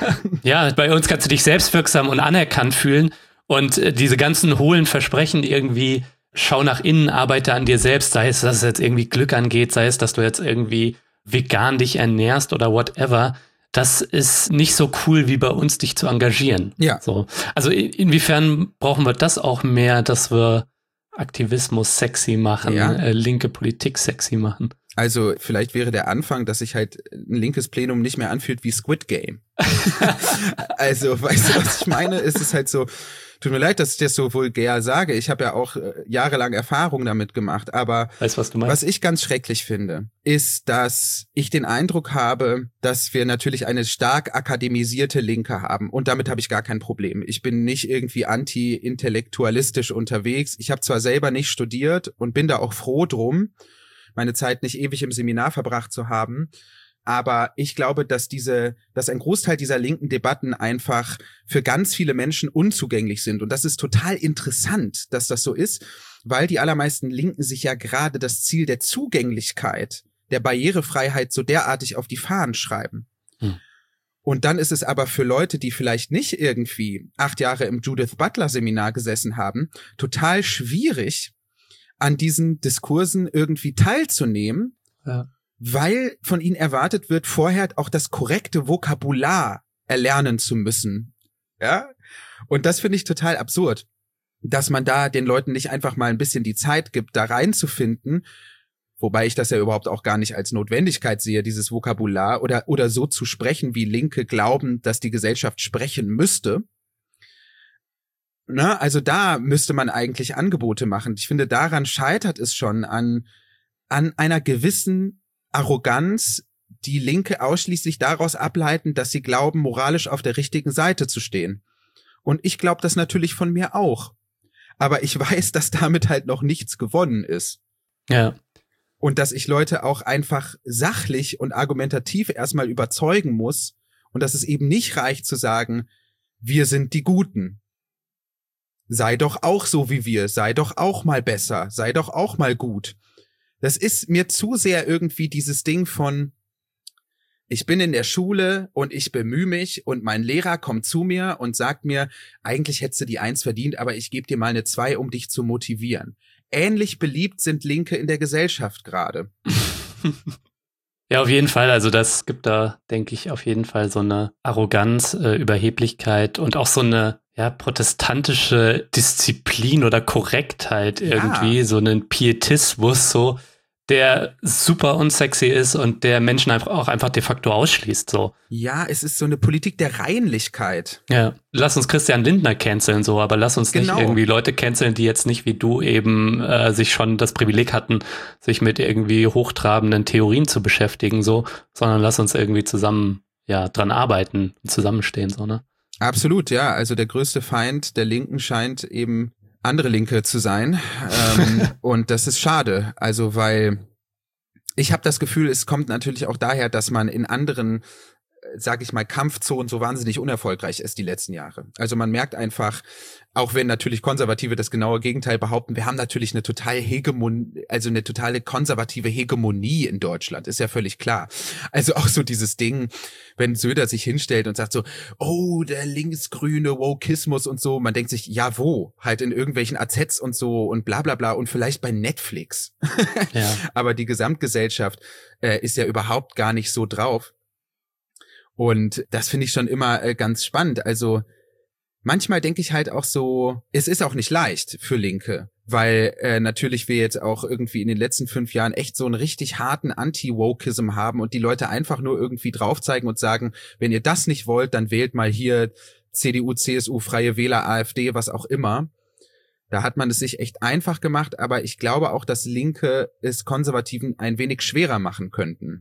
Ja, bei uns kannst du dich selbstwirksam und anerkannt fühlen und diese ganzen hohlen Versprechen irgendwie, schau nach innen, arbeite an dir selbst, sei es, dass es jetzt irgendwie Glück angeht, sei es, dass du jetzt irgendwie vegan dich ernährst oder whatever. Das ist nicht so cool wie bei uns, dich zu engagieren. Ja. So. Also inwiefern brauchen wir das auch mehr, dass wir Aktivismus sexy machen, linke Politik sexy machen? Also vielleicht wäre der Anfang, dass sich halt ein linkes Plenum nicht mehr anfühlt wie Squid Game. Also, weißt du, was ich meine? Es ist halt so, tut mir leid, dass ich das so vulgär sage. Ich habe ja auch jahrelang Erfahrung damit gemacht. Aber was du meinst? Was ich ganz schrecklich finde, ist, dass ich den Eindruck habe, dass wir natürlich eine stark akademisierte Linke haben. Und damit habe ich gar kein Problem. Ich bin nicht irgendwie anti-intellektualistisch unterwegs. Ich habe zwar selber nicht studiert und bin da auch froh drum, meine Zeit nicht ewig im Seminar verbracht zu haben. Aber ich glaube, dass ein Großteil dieser linken Debatten einfach für ganz viele Menschen unzugänglich sind. Und das ist total interessant, dass das so ist, weil die allermeisten Linken sich ja gerade das Ziel der Zugänglichkeit, der Barrierefreiheit so derartig auf die Fahnen schreiben. Und dann ist es aber für Leute, die vielleicht nicht irgendwie 8 Jahre im Judith Butler Seminar gesessen haben, total schwierig, an diesen Diskursen irgendwie teilzunehmen, weil von ihnen erwartet wird, vorher auch das korrekte Vokabular erlernen zu müssen. Ja? Und das finde ich total absurd, dass man da den Leuten nicht einfach mal ein bisschen die Zeit gibt, da reinzufinden, wobei ich das ja überhaupt auch gar nicht als Notwendigkeit sehe, dieses Vokabular oder so zu sprechen, wie Linke glauben, dass die Gesellschaft sprechen müsste. Na, also da müsste man eigentlich Angebote machen. Ich finde, daran scheitert es schon an einer gewissen Arroganz, die Linke ausschließlich daraus ableiten, dass sie glauben, moralisch auf der richtigen Seite zu stehen. Und ich glaube das natürlich von mir auch. Aber ich weiß, dass damit halt noch nichts gewonnen ist. Ja. Und dass ich Leute auch einfach sachlich und argumentativ erstmal überzeugen muss und dass es eben nicht reicht zu sagen, wir sind die Guten. Sei doch auch so wie wir, sei doch auch mal besser, sei doch auch mal gut. Das ist mir zu sehr irgendwie dieses Ding von, ich bin in der Schule und ich bemühe mich und mein Lehrer kommt zu mir und sagt mir, eigentlich hättest du die 1 verdient, aber ich gebe dir mal eine 2, um dich zu motivieren. Ähnlich beliebt sind Linke in der Gesellschaft gerade. Ja, auf jeden Fall. Also das gibt da, denke ich, auf jeden Fall so eine Arroganz, Überheblichkeit und auch so eine protestantische Disziplin oder Korrektheit irgendwie, so einen Pietismus, so, der super unsexy ist und der Menschen auch einfach de facto ausschließt, so. Ja, es ist so eine Politik der Reinlichkeit. Ja, lass uns Christian Lindner canceln, so, aber lass uns nicht irgendwie Leute canceln, die jetzt nicht wie du eben sich schon das Privileg hatten, sich mit irgendwie hochtrabenden Theorien zu beschäftigen, so, sondern lass uns irgendwie zusammen, dran arbeiten und zusammenstehen, so, ne? Absolut, ja. Also der größte Feind der Linken scheint eben andere Linke zu sein. Und das ist schade. Also weil ich habe das Gefühl, es kommt natürlich auch daher, dass man in anderen, sag ich mal, Kampfzonen so wahnsinnig unerfolgreich ist die letzten Jahre. Also man merkt einfach, auch wenn natürlich Konservative das genaue Gegenteil behaupten, wir haben natürlich eine eine totale konservative Hegemonie in Deutschland, ist ja völlig klar. Also auch so dieses Ding, wenn Söder sich hinstellt und sagt so, oh, der linksgrüne Wokismus und so, man denkt sich, ja wo? Halt in irgendwelchen AZs und so und bla bla bla und vielleicht bei Netflix. Ja. Aber die Gesamtgesellschaft ist ja überhaupt gar nicht so drauf. Und das finde ich schon immer ganz spannend. Also manchmal denke ich halt auch so, es ist auch nicht leicht für Linke, weil natürlich wir jetzt auch irgendwie in den letzten 5 Jahren echt so einen richtig harten Anti-Wokism haben und die Leute einfach nur irgendwie drauf zeigen und sagen, wenn ihr das nicht wollt, dann wählt mal hier CDU, CSU, Freie Wähler, AfD, was auch immer. Da hat man es sich echt einfach gemacht, aber ich glaube auch, dass Linke es Konservativen ein wenig schwerer machen könnten.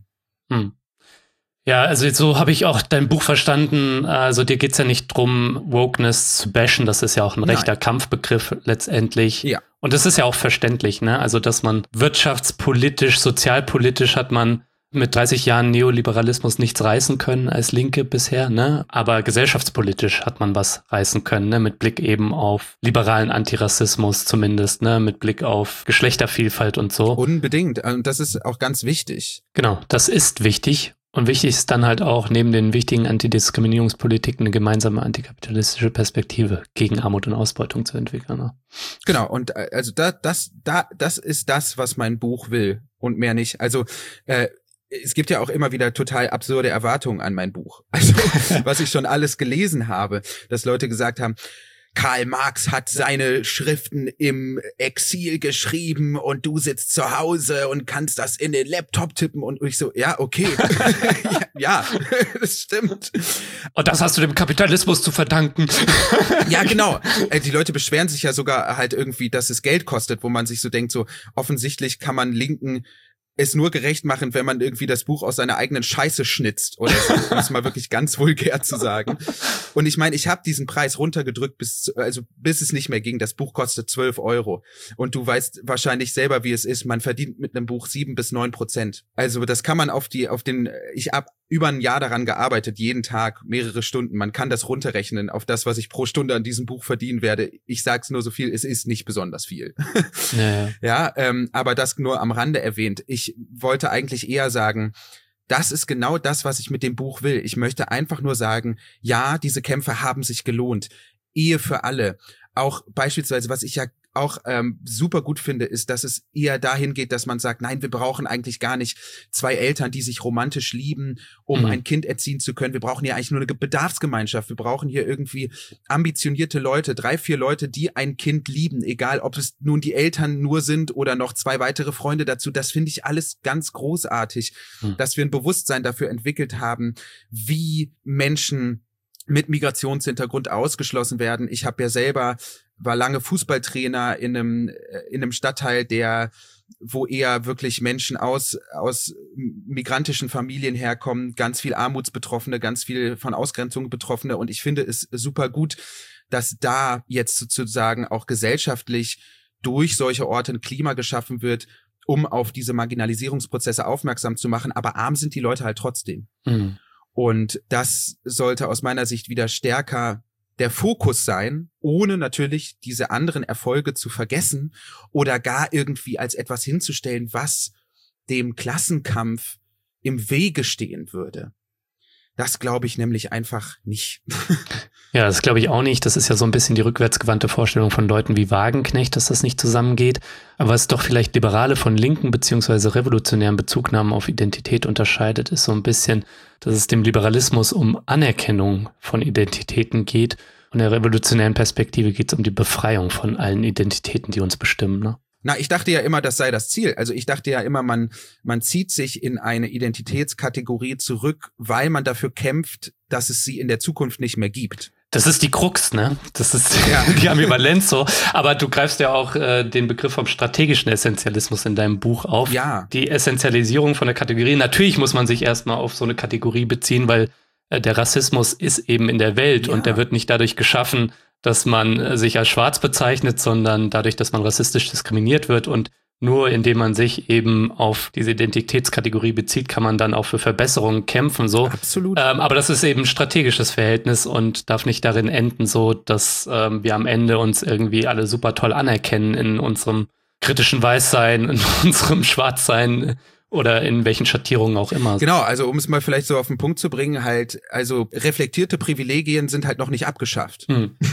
Ja, also so habe ich auch dein Buch verstanden. Also dir geht's ja nicht drum, Wokeness zu bashen. Das ist ja auch ein rechter Kampfbegriff letztendlich. Ja. Und das ist ja auch verständlich, ne? Also dass man wirtschaftspolitisch, sozialpolitisch hat man mit 30 Jahren Neoliberalismus nichts reißen können als Linke bisher, ne? Aber gesellschaftspolitisch hat man was reißen können, ne? Mit Blick eben auf liberalen Antirassismus zumindest, ne? Mit Blick auf Geschlechtervielfalt und so. Unbedingt. Und das ist auch ganz wichtig. Genau, das ist wichtig. Und wichtig ist dann halt auch, neben den wichtigen Antidiskriminierungspolitiken eine gemeinsame antikapitalistische Perspektive gegen Armut und Ausbeutung zu entwickeln. Ne? Genau, und also das ist das, was mein Buch will und mehr nicht. Also es gibt ja auch immer wieder total absurde Erwartungen an mein Buch. Also was ich schon alles gelesen habe, dass Leute gesagt haben, Karl Marx hat seine Schriften im Exil geschrieben und du sitzt zu Hause und kannst das in den Laptop tippen und ich so, ja, okay. ja, das stimmt. Und das hast du dem Kapitalismus zu verdanken. Ja, genau. Die Leute beschweren sich ja sogar halt irgendwie, dass es Geld kostet, wo man sich so denkt, so offensichtlich kann man Linken es nur gerecht machen, wenn man irgendwie das Buch aus seiner eigenen Scheiße schnitzt oder so, um es mal wirklich ganz vulgär zu sagen. Und ich meine, ich habe diesen Preis runtergedrückt, bis es nicht mehr ging. Das Buch kostet 12 €. Und du weißt wahrscheinlich selber, wie es ist. Man verdient mit einem Buch 7-9%. Also das kann man ich habe über ein Jahr daran gearbeitet, jeden Tag, mehrere Stunden. Man kann das runterrechnen auf das, was ich pro Stunde an diesem Buch verdienen werde. Ich sag's nur so viel, es ist nicht besonders viel. Ja, aber das nur am Rande erwähnt. Ich wollte eigentlich eher sagen, das ist genau das, was ich mit dem Buch will. Ich möchte einfach nur sagen, ja, diese Kämpfe haben sich gelohnt. Ehe für alle. Auch beispielsweise, was ich ja auch super gut finde, ist, dass es eher dahin geht, dass man sagt, nein, wir brauchen eigentlich gar nicht 2 Eltern, die sich romantisch lieben, um ein Kind erziehen zu können. Wir brauchen hier eigentlich nur eine Bedarfsgemeinschaft. Wir brauchen hier irgendwie ambitionierte Leute, 3, 4 Leute, die ein Kind lieben, egal ob es nun die Eltern nur sind oder noch 2 weitere Freunde dazu. Das finde ich alles ganz großartig, dass wir ein Bewusstsein dafür entwickelt haben, wie Menschen mit Migrationshintergrund ausgeschlossen werden. Ich habe ja selber, war lange Fußballtrainer in einem Stadtteil, wo eher wirklich Menschen aus migrantischen Familien herkommen, ganz viel Armutsbetroffene, ganz viel von Ausgrenzung Betroffene. Und ich finde es super gut, dass da jetzt sozusagen auch gesellschaftlich durch solche Orte ein Klima geschaffen wird, um auf diese Marginalisierungsprozesse aufmerksam zu machen. Aber arm sind die Leute halt trotzdem. Und das sollte aus meiner Sicht wieder stärker der Fokus sein, ohne natürlich diese anderen Erfolge zu vergessen oder gar irgendwie als etwas hinzustellen, was dem Klassenkampf im Wege stehen würde. Das glaube ich nämlich einfach nicht. Ja, das glaube ich auch nicht. Das ist ja so ein bisschen die rückwärtsgewandte Vorstellung von Leuten wie Wagenknecht, dass das nicht zusammengeht. Aber was doch vielleicht liberale von linken beziehungsweise revolutionären Bezugnahmen auf Identität unterscheidet, ist so ein bisschen, dass es dem Liberalismus um Anerkennung von Identitäten geht. Und der revolutionären Perspektive geht es um die Befreiung von allen Identitäten, die uns bestimmen, ne? Na, ich dachte ja immer, das sei das Ziel. Also ich dachte ja immer, man zieht sich in eine Identitätskategorie zurück, weil man dafür kämpft, dass es sie in der Zukunft nicht mehr gibt. Das ist die Krux, ne? Das ist die Ambivalenz so. Aber du greifst ja auch den Begriff vom strategischen Essentialismus in deinem Buch auf. Ja. Die Essentialisierung von der Kategorie. Natürlich muss man sich erstmal auf so eine Kategorie beziehen, weil der Rassismus ist eben in der Welt und der wird nicht dadurch geschaffen, dass man sich als schwarz bezeichnet, sondern dadurch, dass man rassistisch diskriminiert wird. Und nur indem man sich eben auf diese Identitätskategorie bezieht, kann man dann auch für Verbesserungen kämpfen. So. Absolut. Aber das ist eben ein strategisches Verhältnis und darf nicht darin enden, so dass wir am Ende uns irgendwie alle super toll anerkennen in unserem kritischen Weißsein, in unserem Schwarzsein oder in welchen Schattierungen auch immer. Genau, also um es mal vielleicht so auf den Punkt zu bringen, halt, also reflektierte Privilegien sind halt noch nicht abgeschafft.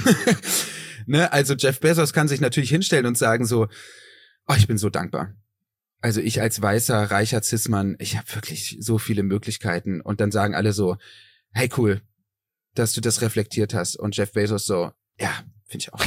Ne? Also Jeff Bezos kann sich natürlich hinstellen und sagen so, oh, ich bin so dankbar. Also ich als weißer, reicher Cis-Mann, ich habe wirklich so viele Möglichkeiten. Und dann sagen alle so, hey cool, dass du das reflektiert hast. Und Jeff Bezos so, ja, finde ich auch.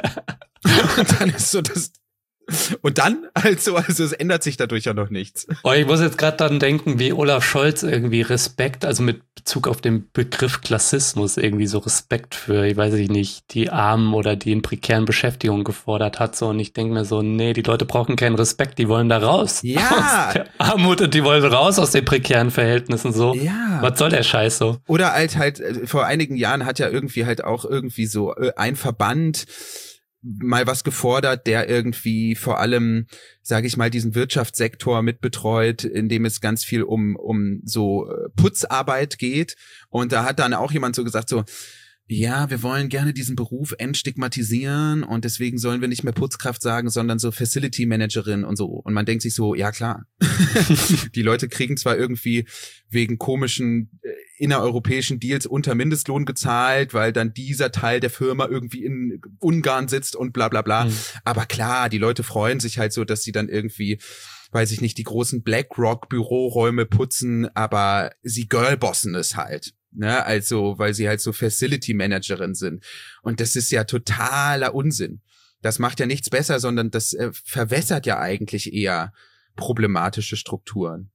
Und dann ist so das... Und dann also es ändert sich dadurch ja noch nichts. Oh, ich muss jetzt gerade dann denken, wie Olaf Scholz irgendwie Respekt, also mit Bezug auf den Begriff Klassismus irgendwie so Respekt für, ich weiß nicht, die Armen oder die in prekären Beschäftigungen gefordert hat. So, und ich denke mir so, nee, die Leute brauchen keinen Respekt, die wollen da raus. Ja. Aus der Armut und die wollen raus aus den prekären Verhältnissen so. Ja. Was soll der Scheiß so? Oder halt vor einigen Jahren hat ja irgendwie halt auch irgendwie so ein Verband mal was gefordert, der irgendwie vor allem, sage ich mal, diesen Wirtschaftssektor mitbetreut, in dem es ganz viel um so Putzarbeit geht. Und da hat dann auch jemand so gesagt so, ja, wir wollen gerne diesen Beruf entstigmatisieren und deswegen sollen wir nicht mehr Putzkraft sagen, sondern so Facility Managerin und so. Und man denkt sich so, ja klar, die Leute kriegen zwar irgendwie wegen komischen innereuropäischen Deals unter Mindestlohn gezahlt, weil dann dieser Teil der Firma irgendwie in Ungarn sitzt und bla bla bla. Aber klar, die Leute freuen sich halt so, dass sie dann irgendwie, weiß ich nicht, die großen BlackRock-Büroräume putzen, aber sie girlbossen es halt. Ne, also, weil sie halt so Facility Managerin sind. Und das ist ja totaler Unsinn. Das macht ja nichts besser, sondern das verwässert ja eigentlich eher problematische Strukturen.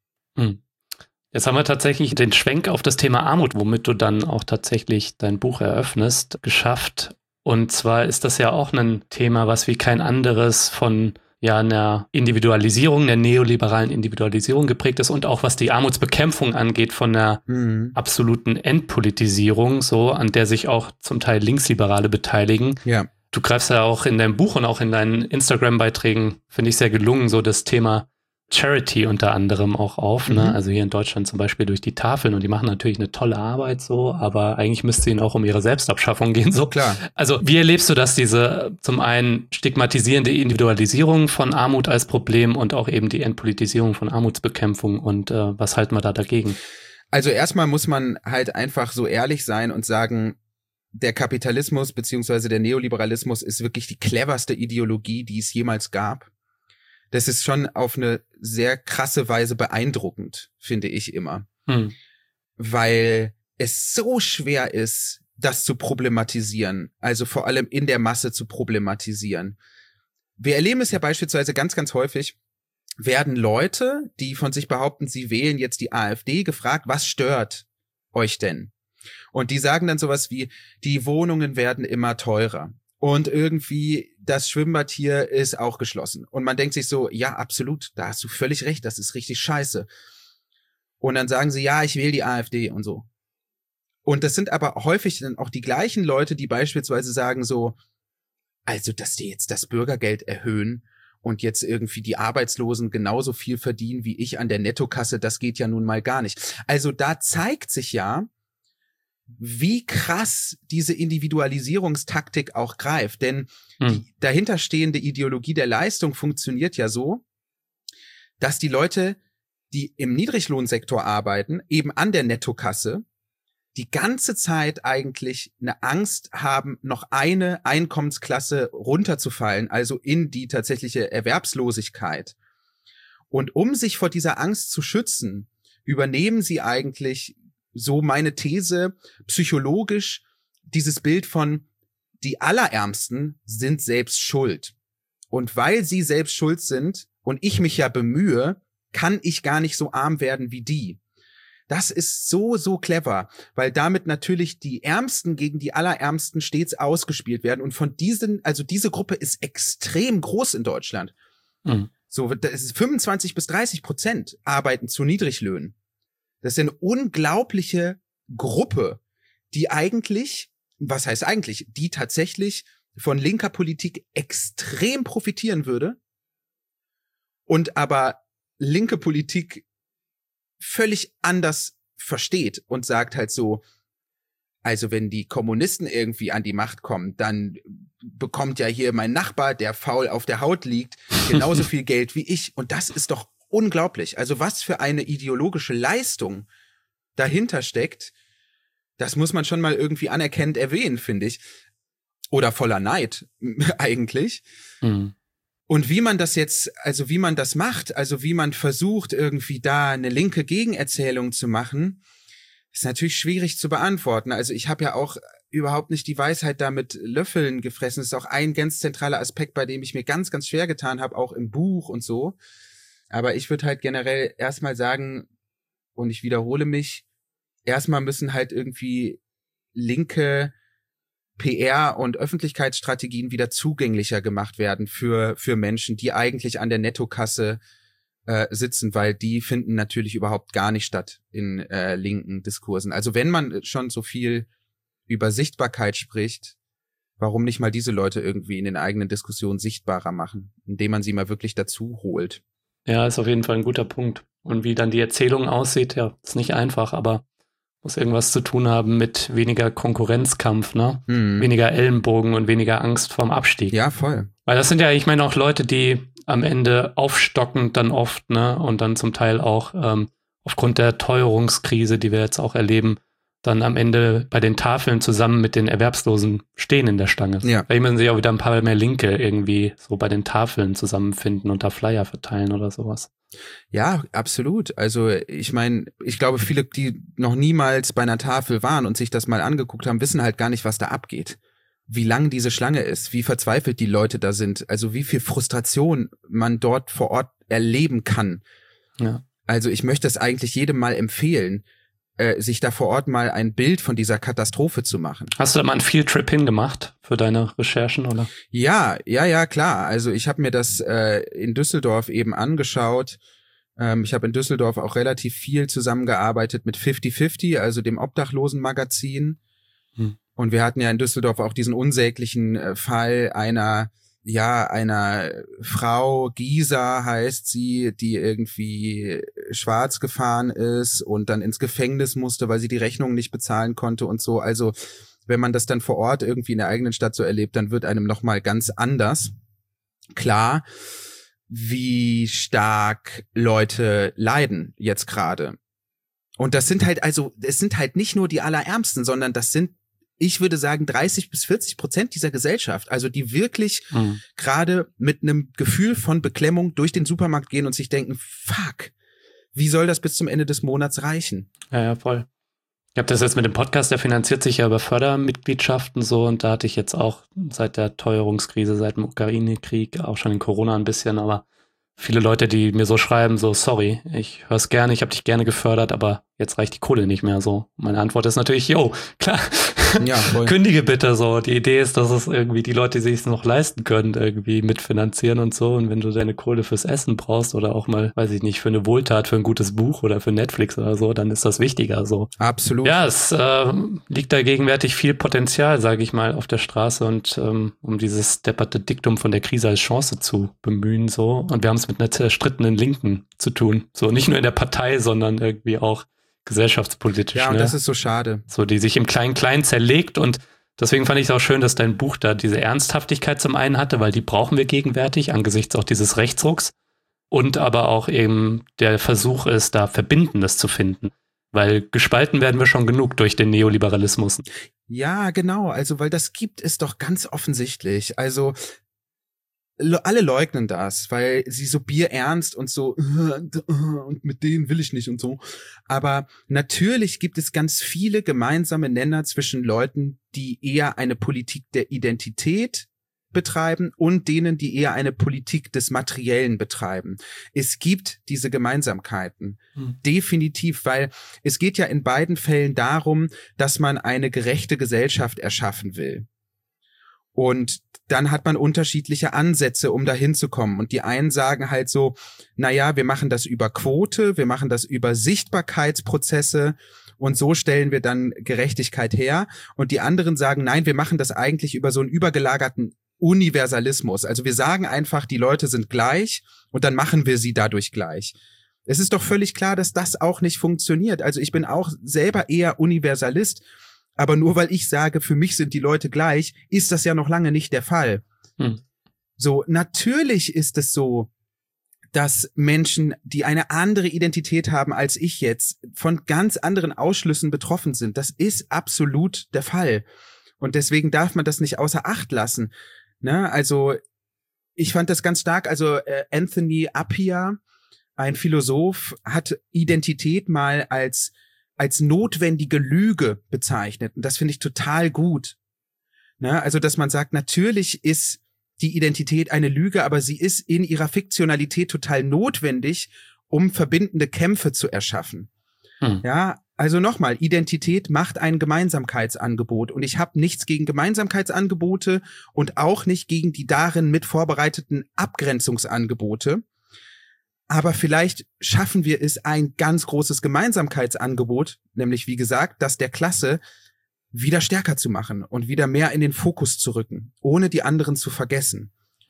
Jetzt haben wir tatsächlich den Schwenk auf das Thema Armut, womit du dann auch tatsächlich dein Buch eröffnest, geschafft. Und zwar ist das ja auch ein Thema, was wie kein anderes von einer Individualisierung, der neoliberalen Individualisierung geprägt ist und auch was die Armutsbekämpfung angeht, von der absoluten Entpolitisierung, so, an der sich auch zum Teil Linksliberale beteiligen. Ja. Du greifst ja auch in deinem Buch und auch in deinen Instagram-Beiträgen, finde ich sehr gelungen, so das Thema Charity unter anderem auch auf, ne? Also hier in Deutschland zum Beispiel durch die Tafeln und die machen natürlich eine tolle Arbeit so, aber eigentlich müsste ihnen auch um ihre Selbstabschaffung gehen so. Klar. Also wie erlebst du das, diese zum einen stigmatisierende Individualisierung von Armut als Problem und auch eben die Entpolitisierung von Armutsbekämpfung und was halten wir da dagegen? Also erstmal muss man halt einfach so ehrlich sein und sagen, der Kapitalismus beziehungsweise der Neoliberalismus ist wirklich die cleverste Ideologie, die es jemals gab. Das ist schon auf eine sehr krasse Weise beeindruckend, finde ich immer. Weil es so schwer ist, das zu problematisieren, also vor allem in der Masse zu problematisieren. Wir erleben es ja beispielsweise ganz, ganz häufig, werden Leute, die von sich behaupten, sie wählen jetzt die AfD, gefragt, was stört euch denn? Und die sagen dann sowas wie, die Wohnungen werden immer teurer. Und irgendwie das Schwimmbad hier ist auch geschlossen. Und man denkt sich so, ja, absolut, da hast du völlig recht, das ist richtig scheiße. Und dann sagen sie, ja, ich wähle die AfD und so. Und das sind aber häufig dann auch die gleichen Leute, die beispielsweise sagen so, also, dass die jetzt das Bürgergeld erhöhen und jetzt irgendwie die Arbeitslosen genauso viel verdienen wie ich an der Nettokasse, das geht ja nun mal gar nicht. Also da zeigt sich ja, wie krass diese Individualisierungstaktik auch greift. Denn die dahinterstehende Ideologie der Leistung funktioniert ja so, dass die Leute, die im Niedriglohnsektor arbeiten, eben an der Nettokasse, die ganze Zeit eigentlich eine Angst haben, noch eine Einkommensklasse runterzufallen, also in die tatsächliche Erwerbslosigkeit. Und um sich vor dieser Angst zu schützen, übernehmen sie eigentlich, so meine These, psychologisch dieses Bild von die Allerärmsten sind selbst schuld. Und weil sie selbst schuld sind und ich mich ja bemühe, kann ich gar nicht so arm werden wie die. Das ist so, so clever, weil damit natürlich die Ärmsten gegen die Allerärmsten stets ausgespielt werden. Und von diesen, also diese Gruppe ist extrem groß in Deutschland. So, das ist 25-30% arbeiten zu Niedriglöhnen. Das ist eine unglaubliche Gruppe, die eigentlich, was heißt eigentlich, die tatsächlich von linker Politik extrem profitieren würde und aber linke Politik völlig anders versteht und sagt halt so, also wenn die Kommunisten irgendwie an die Macht kommen, dann bekommt ja hier mein Nachbar, der faul auf der Haut liegt, genauso viel Geld wie ich. Und das ist doch unglaublich. Also was für eine ideologische Leistung dahinter steckt, das muss man schon mal irgendwie anerkennend erwähnen, finde ich. Oder voller Neid eigentlich. Und wie man das jetzt, also wie man das macht, also wie man versucht, irgendwie da eine linke Gegenerzählung zu machen, ist natürlich schwierig zu beantworten. Also ich habe ja auch überhaupt nicht die Weisheit da mit Löffeln gefressen. Das ist auch ein ganz zentraler Aspekt, bei dem ich mir ganz, ganz schwer getan habe, auch im Buch und so. Aber ich würde halt generell erstmal sagen, und ich wiederhole mich, erstmal müssen halt irgendwie linke PR- und Öffentlichkeitsstrategien wieder zugänglicher gemacht werden für Menschen, die eigentlich an der Nettokasse sitzen, weil die finden natürlich überhaupt gar nicht statt in linken Diskursen. Also wenn man schon so viel über Sichtbarkeit spricht, warum nicht mal diese Leute irgendwie in den eigenen Diskussionen sichtbarer machen, indem man sie mal wirklich dazu holt? Ja, ist auf jeden Fall ein guter Punkt. Und wie dann die Erzählung aussieht, ja, ist nicht einfach, aber muss irgendwas zu tun haben mit weniger Konkurrenzkampf, ne? Weniger Ellenbogen und weniger Angst vorm Abstieg. Ja, voll. Weil das sind ja, ich meine, auch Leute, die am Ende aufstockend dann oft, ne, und dann zum Teil auch aufgrund der Teuerungskrise, die wir jetzt auch erleben, dann am Ende bei den Tafeln zusammen mit den Erwerbslosen stehen in der Stange. Ja. Vielleicht müssen sich auch wieder ein paar mehr Linke irgendwie so bei den Tafeln zusammenfinden und da Flyer verteilen oder sowas. Ja, absolut. Also ich meine, ich glaube, viele, die noch niemals bei einer Tafel waren und sich das mal angeguckt haben, wissen halt gar nicht, was da abgeht. Wie lang diese Schlange ist, wie verzweifelt die Leute da sind, also wie viel Frustration man dort vor Ort erleben kann. Ja. Also ich möchte es eigentlich jedem mal empfehlen, sich da vor Ort mal ein Bild von dieser Katastrophe zu machen. Hast du da mal einen Field-Trip hingemacht für deine Recherchen, oder? Ja, klar. Also ich habe mir das in Düsseldorf eben angeschaut. Ich habe in Düsseldorf auch relativ viel zusammengearbeitet mit 50/50, also dem Obdachlosenmagazin. Und wir hatten ja in Düsseldorf auch diesen unsäglichen Fall einer Frau, Gisa heißt sie, die irgendwie schwarz gefahren ist und dann ins Gefängnis musste, weil sie die Rechnung nicht bezahlen konnte und so. Also wenn man das dann vor Ort irgendwie in der eigenen Stadt so erlebt, dann wird einem nochmal ganz anders klar, wie stark Leute leiden jetzt gerade. Und das sind halt, also es sind halt nicht nur die Allerärmsten, sondern das sind ich würde sagen 30-40% dieser Gesellschaft, also die wirklich gerade mit einem Gefühl von Beklemmung durch den Supermarkt gehen und sich denken, fuck, wie soll das bis zum Ende des Monats reichen? Ja, voll. Ich habe das jetzt mit dem Podcast, der finanziert sich ja über Fördermitgliedschaften so, und da hatte ich jetzt auch seit der Teuerungskrise, seit dem Ukraine-Krieg, auch schon in Corona ein bisschen, aber viele Leute, die mir so schreiben, so sorry, ich hör's gerne, ich habe dich gerne gefördert, aber jetzt reicht die Kohle nicht mehr so. Meine Antwort ist natürlich, klar, ja, kündige bitte so. Die Idee ist, dass es irgendwie die Leute, die sich es noch leisten können, irgendwie mitfinanzieren und so. Und wenn du deine Kohle fürs Essen brauchst oder auch mal, weiß ich nicht, für eine Wohltat, für ein gutes Buch oder für Netflix oder so, dann ist das wichtiger so. Absolut. Ja, es liegt da gegenwärtig viel Potenzial, sage ich mal, auf der Straße, und um dieses depperte Diktum von der Krise als Chance zu bemühen so. Und wir haben es mit einer zerstrittenen Linken zu tun. So, nicht nur in der Partei, sondern irgendwie auch gesellschaftspolitisch. Ja, und das ist so schade. So, die sich im Klein-Klein zerlegt, und deswegen fand ich es auch schön, dass dein Buch da diese Ernsthaftigkeit zum einen hatte, weil die brauchen wir gegenwärtig angesichts auch dieses Rechtsrucks, und aber auch eben der Versuch ist, da Verbindendes zu finden, weil gespalten werden wir schon genug durch den Neoliberalismus. Ja, genau, also weil das gibt es doch ganz offensichtlich, also alle leugnen das, weil sie so bierernst und so und mit denen will ich nicht und so. Aber natürlich gibt es ganz viele gemeinsame Nenner zwischen Leuten, die eher eine Politik der Identität betreiben und denen, die eher eine Politik des Materiellen betreiben. Es gibt diese Gemeinsamkeiten. Definitiv, weil es geht ja in beiden Fällen darum, dass man eine gerechte Gesellschaft erschaffen will. Und dann hat man unterschiedliche Ansätze, um dahin zu kommen. Und die einen sagen halt so, naja, wir machen das über Quote, wir machen das über Sichtbarkeitsprozesse und so stellen wir dann Gerechtigkeit her. Und die anderen sagen, nein, wir machen das eigentlich über so einen übergelagerten Universalismus. Also wir sagen einfach, die Leute sind gleich und dann machen wir sie dadurch gleich. Es ist doch völlig klar, dass das auch nicht funktioniert. Also ich bin auch selber eher Universalist, aber nur weil ich sage, für mich sind die Leute gleich, ist das ja noch lange nicht der Fall. So, natürlich ist es so, dass Menschen, die eine andere Identität haben als ich jetzt, von ganz anderen Ausschlüssen betroffen sind. Das ist absolut der Fall. Und deswegen darf man das nicht außer Acht lassen. Ne? Also, ich fand das ganz stark. Also, Anthony Appiah, ein Philosoph, hat Identität mal als notwendige Lüge bezeichnet. Und das finde ich total gut. Ne? Also, dass man sagt, natürlich ist die Identität eine Lüge, aber sie ist in ihrer Fiktionalität total notwendig, um verbindende Kämpfe zu erschaffen. Ja, also nochmal, Identität macht ein Gemeinsamkeitsangebot. Und ich habe nichts gegen Gemeinsamkeitsangebote und auch nicht gegen die darin mit vorbereiteten Abgrenzungsangebote. Aber vielleicht schaffen wir es, ein ganz großes Gemeinsamkeitsangebot, nämlich wie gesagt, das der Klasse wieder stärker zu machen und wieder mehr in den Fokus zu rücken, ohne die anderen zu vergessen.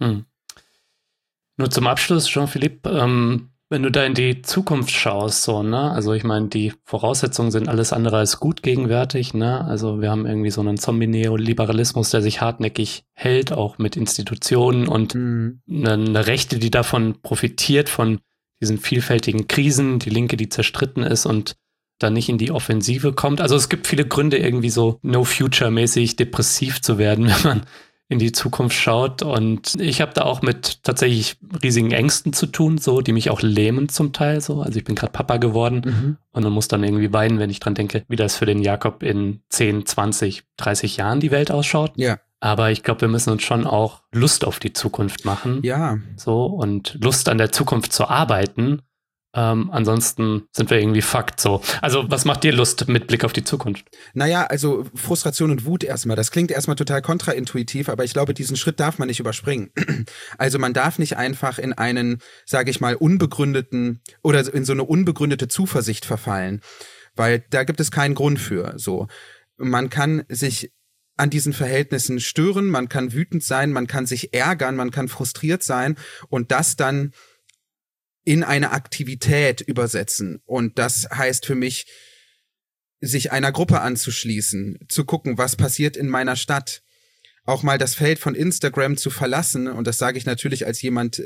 Nur zum Abschluss, Jean-Philippe, wenn du da in die Zukunft schaust, so, ne, also ich meine, die Voraussetzungen sind alles andere als gut gegenwärtig, ne, also wir haben irgendwie so einen Zombie-Neoliberalismus, der sich hartnäckig hält, auch mit Institutionen und eine Rechte, die davon profitiert, von diesen vielfältigen Krisen, die Linke, die zerstritten ist und dann nicht in die Offensive kommt. Also es gibt viele Gründe, irgendwie so No-Future-mäßig depressiv zu werden, wenn man in die Zukunft schaut. Und ich habe da auch mit tatsächlich riesigen Ängsten zu tun, so, die mich auch lähmen zum Teil so. Also ich bin gerade Papa geworden und man muss dann irgendwie weinen, wenn ich dran denke, wie das für den Jakob in 10, 20, 30 Jahren die Welt ausschaut. Ja. Aber ich glaube, wir müssen uns schon auch Lust auf die Zukunft machen. Ja. So, und Lust an der Zukunft zu arbeiten. Ansonsten sind wir irgendwie fucked so. Also was macht dir Lust mit Blick auf die Zukunft? Naja, also Frustration und Wut erstmal. Das klingt erstmal total kontraintuitiv, aber ich glaube, diesen Schritt darf man nicht überspringen. Also man darf nicht einfach in einen, sage ich mal, unbegründeten oder in so eine unbegründete Zuversicht verfallen, weil da gibt es keinen Grund für. So, man kann sich an diesen Verhältnissen stören, man kann wütend sein, man kann sich ärgern, man kann frustriert sein und das dann in eine Aktivität übersetzen. Und das heißt für mich, sich einer Gruppe anzuschließen, zu gucken, was passiert in meiner Stadt, auch mal das Feld von Instagram zu verlassen. Und das sage ich natürlich als jemand,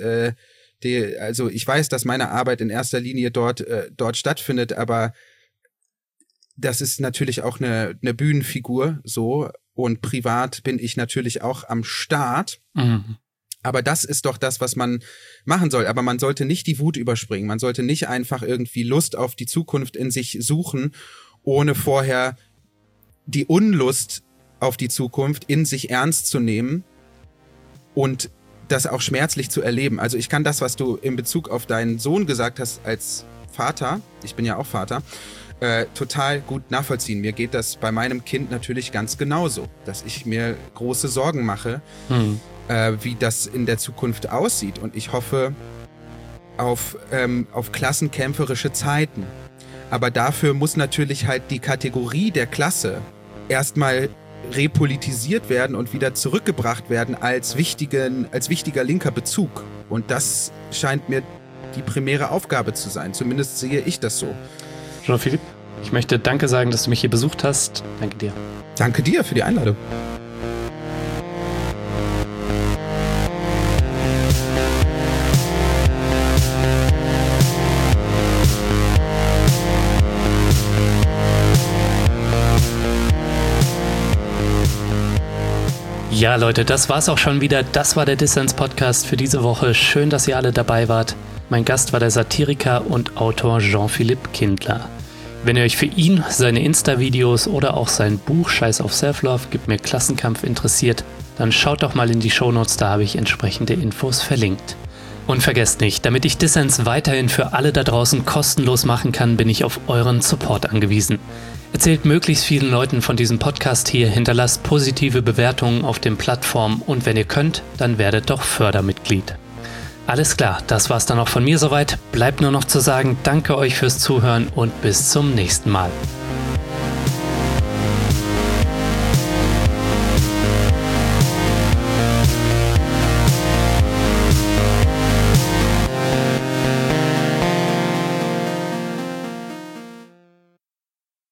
also ich weiß, dass meine Arbeit in erster Linie dort stattfindet, aber das ist natürlich auch eine Bühnenfigur so und privat bin ich natürlich auch am Start. Aber das ist doch das, was man machen soll. Aber man sollte nicht die Wut überspringen. Man sollte nicht einfach irgendwie Lust auf die Zukunft in sich suchen, ohne vorher die Unlust auf die Zukunft in sich ernst zu nehmen und das auch schmerzlich zu erleben. Also ich kann das, was du in Bezug auf deinen Sohn gesagt hast als Vater, ich bin ja auch Vater, total gut nachvollziehen. Mir geht das bei meinem Kind natürlich ganz genauso, dass ich mir große Sorgen mache, wie das in der Zukunft aussieht. Und ich hoffe auf klassenkämpferische Zeiten. Aber dafür muss natürlich halt die Kategorie der Klasse erstmal repolitisiert werden und wieder zurückgebracht werden als wichtiger linker Bezug. Und das scheint mir die primäre Aufgabe zu sein. Zumindest sehe ich das so. Jean-Philippe, ich möchte Danke sagen, dass du mich hier besucht hast. Danke dir. Danke dir für die Einladung. Ja, Leute, das war's auch schon wieder. Das war der Dissens-Podcast für diese Woche. Schön, dass ihr alle dabei wart. Mein Gast war der Satiriker und Autor Jean-Philippe Kindler. Wenn ihr euch für ihn, seine Insta-Videos oder auch sein Buch Scheiß auf Self-Love, Gib mir Klassenkampf interessiert, dann schaut doch mal in die Shownotes, da habe ich entsprechende Infos verlinkt. Und vergesst nicht, damit ich Dissens weiterhin für alle da draußen kostenlos machen kann, bin ich auf euren Support angewiesen. Erzählt möglichst vielen Leuten von diesem Podcast hier, hinterlasst positive Bewertungen auf den Plattformen und wenn ihr könnt, dann werdet doch Fördermitglied. Alles klar, das war's dann auch von mir soweit. Bleibt nur noch zu sagen, danke euch fürs Zuhören und bis zum nächsten Mal.